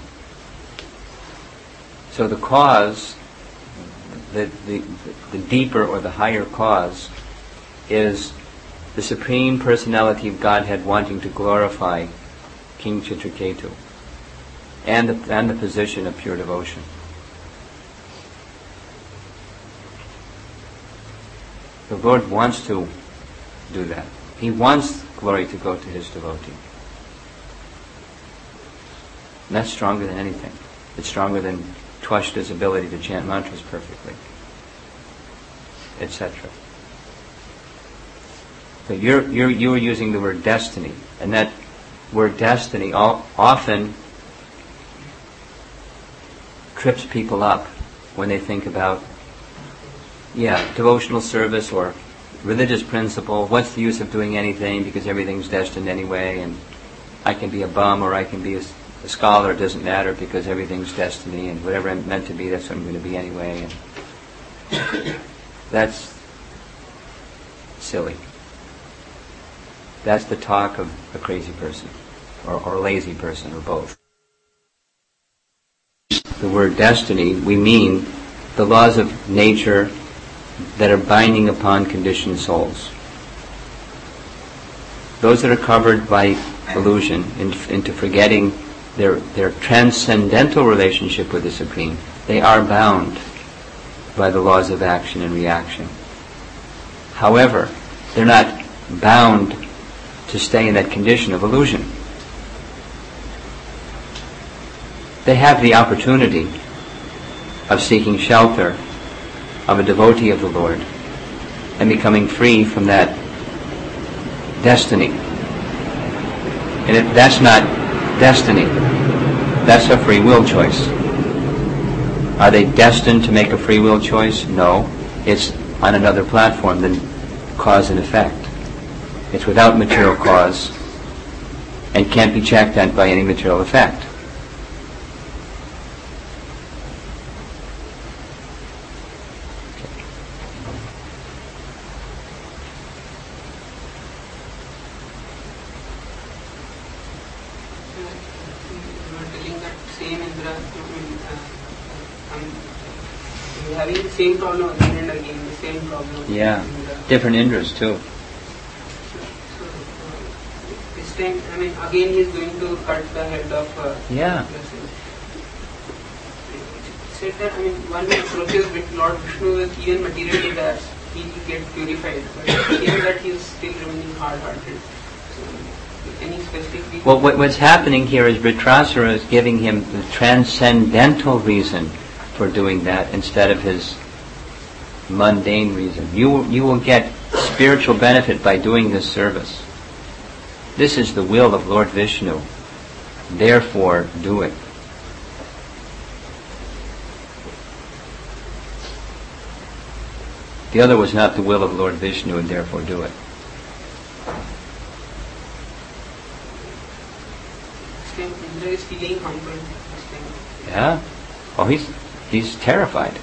So the cause, the, the, the deeper or the higher cause, is the Supreme Personality of Godhead wanting to glorify King Chitraketu and the, and the position of pure devotion. The Lord wants to do that. He wants glory to go to His devotee. And that's stronger than anything. It's stronger than Twashta's ability to chant mantras perfectly, et cetera. So you're, you're, you're using the word destiny, and that word destiny all, often trips people up when they think about, yeah, devotional service or religious principle. What's the use of doing anything because everything's destined anyway, and I can be a bum or I can be a, a scholar, it doesn't matter because everything's destiny, and whatever I'm meant to be, that's what I'm going to be anyway. And that's silly. That's the talk of a crazy person, or, or a lazy person, or both. The word destiny, we mean the laws of nature that are binding upon conditioned souls. Those that are covered by illusion in, into forgetting their, their transcendental relationship with the Supreme, they are bound by the laws of action and reaction. However, they're not bound to stay in that condition of illusion. They have the opportunity of seeking shelter of a devotee of the Lord and becoming free from that destiny. And if that's not destiny, that's a free will choice. Are they destined to make a free will choice? No. It's on another platform than cause and effect. It's without material cause and can't be checked on by any material effect. Same problem again and again, the same problem. Yeah, different Indras too. So, uh, this time, I mean, again he is going to cut the head of. Uh, Yeah. Said that, I mean, one approaches with Lord Vishnu with even materially that he will get purified, but here that he is still remaining hard-hearted. So, any specific reason? Well, what, what's happening here is Vritrasura is giving him the transcendental reason for doing that instead of his mundane reason. You, you will get spiritual benefit by doing this service. This is the will of Lord Vishnu. Therefore, do it. The other was not the will of Lord Vishnu, and therefore do it. Indra is feeling humble. Yeah? Oh, he's he's terrified.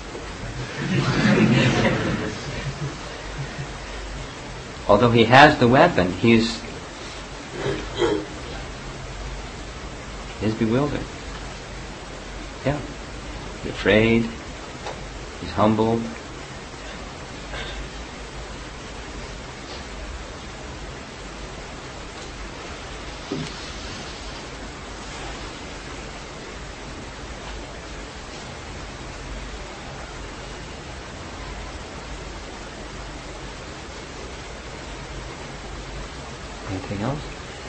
Although he has the weapon, he's he's bewildered. Yeah. He's afraid. He's humbled. Anything else?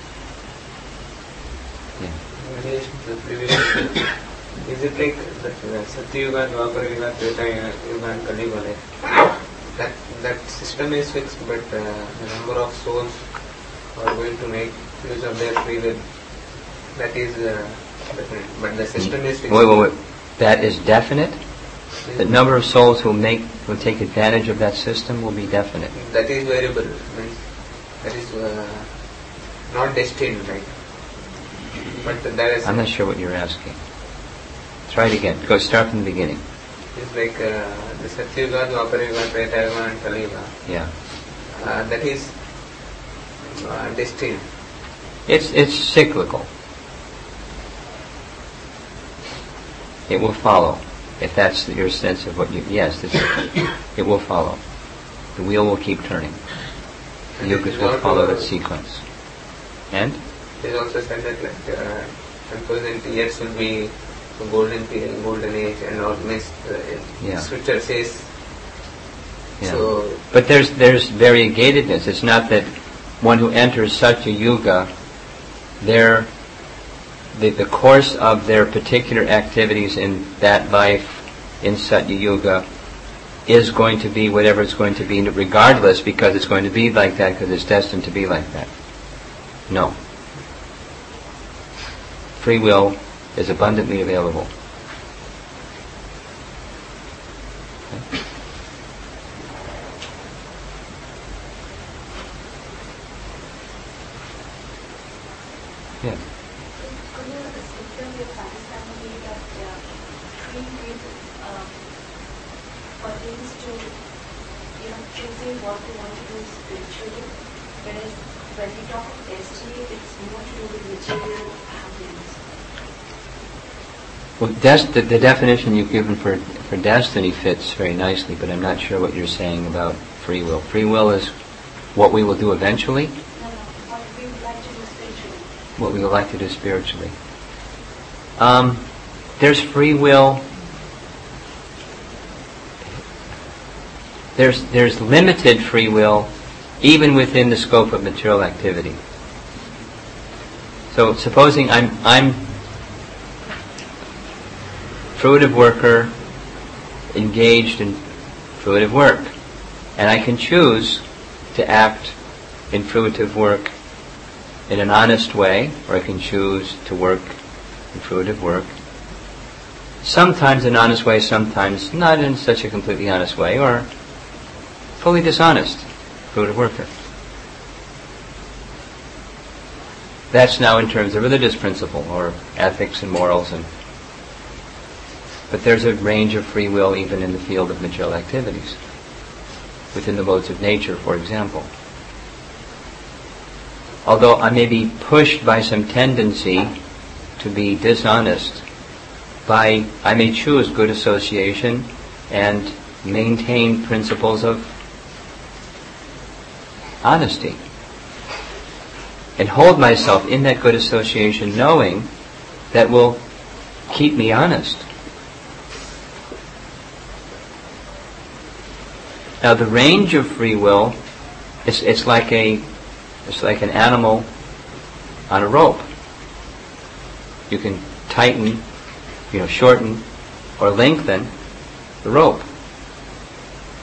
Yeah. The previous is it like that uh, Satyuga, Dwapara Yuga, Treta Yuga and Kali Yuga? That that system is fixed, but uh, the number of souls who are going to make use of their free will, that is uh, definite. But the system is fixed. Wait, wait, wait. That is definite? The number of souls who make who take advantage of that system will be definite. That is variable. Means that is uh, not destined, right? But there is. I'm not sure what you're asking. Try it again. Go start from the beginning. It's like uh, the Satyuga, Dwapara Yuga, Treta Yuga and Kali Yuga. Yeah. Uh, that is uh, destined. It's it's cyclical. It will follow. If that's your sense of what you... Yes, it's, it will follow. The wheel will keep turning. The yugas will follow that sequence. And? It is also said that like uh, thousand years will be a golden period, golden age, and all this. Uh, Yeah. Scripture says. Yeah. So. But there's there's variegatedness. It's not that one who enters such a yuga, their the, the course of their particular activities in that life in Satya Yuga is going to be whatever it's going to be, regardless, because it's going to be like that, because it's destined to be like that. No. Free will is abundantly available. Okay. Yeah. Could you explain your understanding that uh, free will uh, pertains to, you know, choosing what you want to do spiritually, whereas when we talk of destiny, it's more to do with material happiness. Well, des- the, the definition you've given for, for destiny fits very nicely, but I'm not sure what you're saying about free will. Free will is what we will do eventually, No, no, what we would like to do spiritually. what we would like to do spiritually. Um, there's free will. There's there's limited free will, even within the scope of material activity. So, supposing I'm I'm fruitive worker, engaged in fruitive work, and I can choose to act in fruitive work in an honest way, or I can choose to work in fruitive work sometimes in an honest way, sometimes not in such a completely honest way, or fully dishonest fruitive worker. That's now in terms of religious principle or ethics and morals, and but there's a range of free will even in the field of material activities, within the modes of nature, for example. Although I may be pushed by some tendency to be dishonest, by I may choose good association and maintain principles of honesty, and hold myself in that good association, knowing that will keep me honest. Now, the range of free will is it's like a it's like an animal on a rope. You can tighten, you know, shorten or lengthen the rope.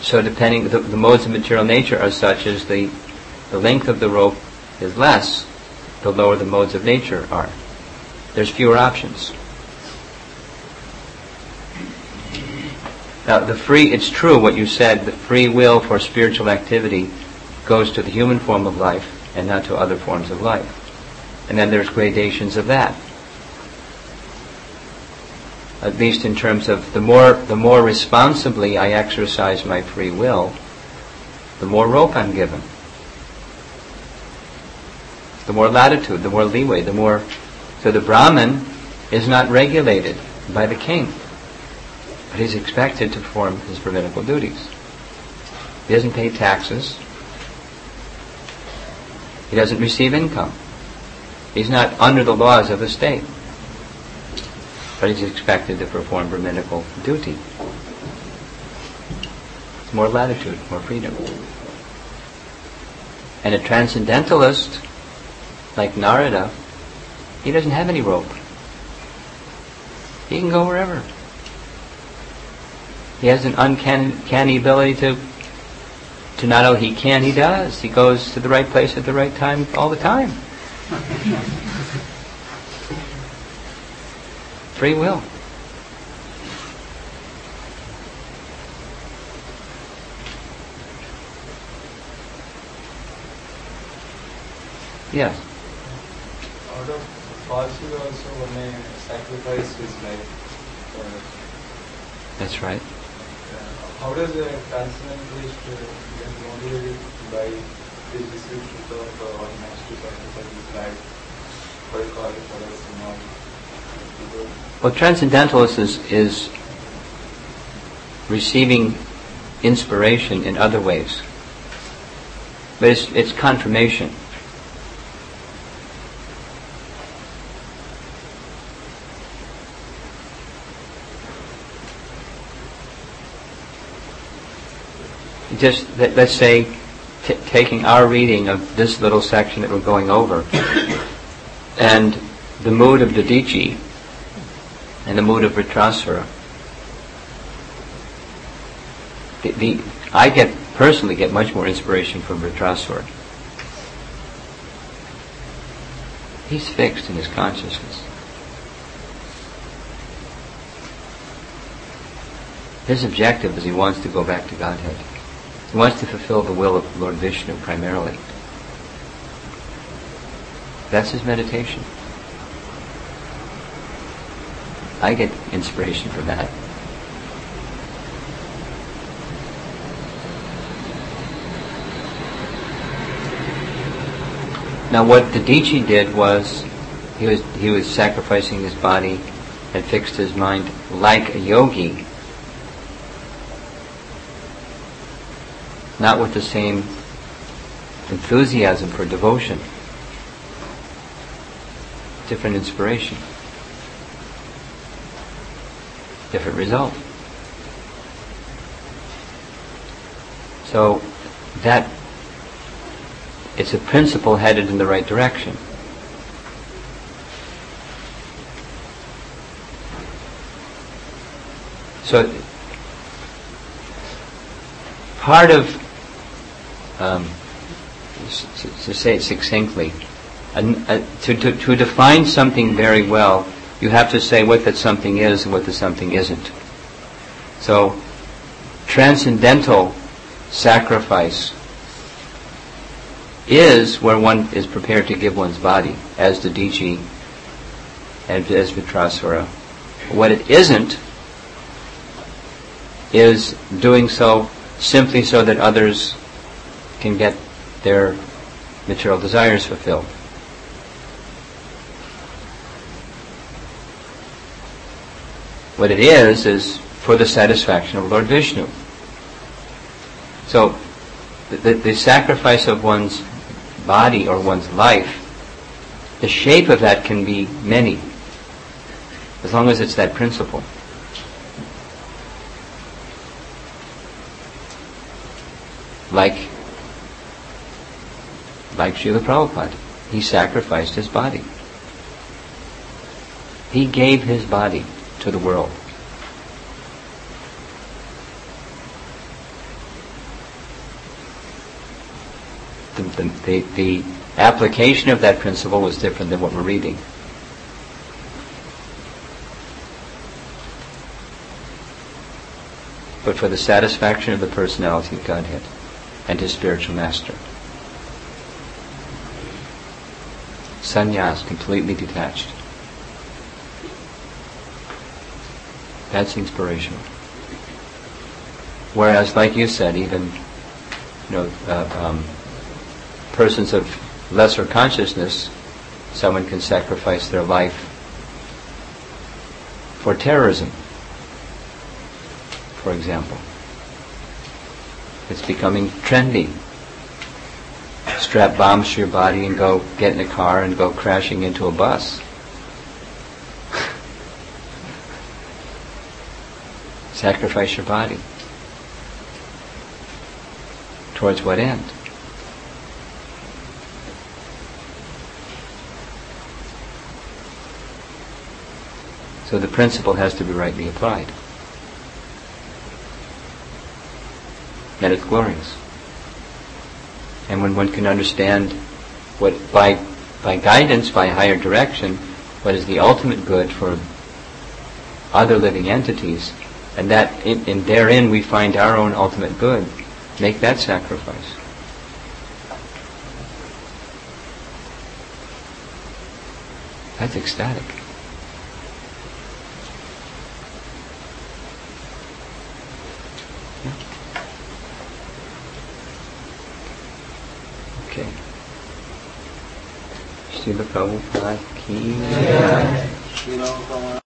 so depending, the, the modes of material nature are such as the, the length of the rope is less, the lower the modes of nature are. There's fewer options. Now, the free, it's true what you said, the free will for spiritual activity goes to the human form of life and not to other forms of life. And then there's gradations of that. At least in terms of the more the more responsibly I exercise my free will, the more rope I'm given. The more latitude, the more leeway, the more... So the Brahmin is not regulated by the king, but he's expected to perform his Brahminical duties. He doesn't pay taxes. He doesn't receive income. He's not under the laws of the state, but he's expected to perform Brahminical duty. It's more latitude, more freedom. And a transcendentalist, like Narada, he doesn't have any rope. He can go wherever. He has an uncanny ability to to not only he can, he does. He goes to the right place at the right time all the time. Free will. Yes. Out of falsehood also one may sacrifice his life. Uh, That's right. uh, how does a transcendentalist uh, get motivated by this decision of uh, one has to sacrifice his life for the cause for us and all? Well, transcendentalist is, is receiving inspiration in other ways. But it's, it's confirmation. Just, let's say, t- taking our reading of this little section that we're going over, and the mood of Dadichi, and the mood of Vritrasura. The, the, I get, personally get much more inspiration from Vritrasura. He's fixed in his consciousness. His objective is he wants to go back to Godhead. He wants to fulfill the will of Lord Vishnu primarily. That's his meditation. I get inspiration from that. Now what Dadichi did was he was he was sacrificing his body and fixed his mind like a yogi, not with the same enthusiasm for devotion. Different inspiration. Different result. So that it's a principle headed in the right direction. So part of um, to, to say it succinctly, a, a, to, to, to define something very well, you have to say what that something is and what the something isn't. So, transcendental sacrifice is where one is prepared to give one's body, as Dadichi and as Vritrasura. What it isn't is doing so simply so that others can get their material desires fulfilled. What it is, is for the satisfaction of Lord Vishnu. So, the, the sacrifice of one's body or one's life, the shape of that can be many, as long as it's that principle. Like, like Srila Prabhupada, he sacrificed his body. He gave his body to the world. the, the, the, the application of that principle was different than what we're reading. But for the satisfaction of the personality of Godhead and his spiritual master. Sannyas, completely detached. That's inspirational. Whereas, like you said, even you know, uh, um, persons of lesser consciousness, someone can sacrifice their life for terrorism, for example. It's becoming trendy. Strap bombs to your body and go get in a car and go crashing into a bus. Sacrifice your body. Towards what end? So the principle has to be rightly applied. And it's glorious. And when one can understand what, by by guidance, by higher direction, what is the ultimate good for other living entities, and that in, in therein we find our own ultimate good, make that sacrifice. That's ecstatic. Yeah. Okay. Srila Prabhupada ki jai. Srila Prabhupada.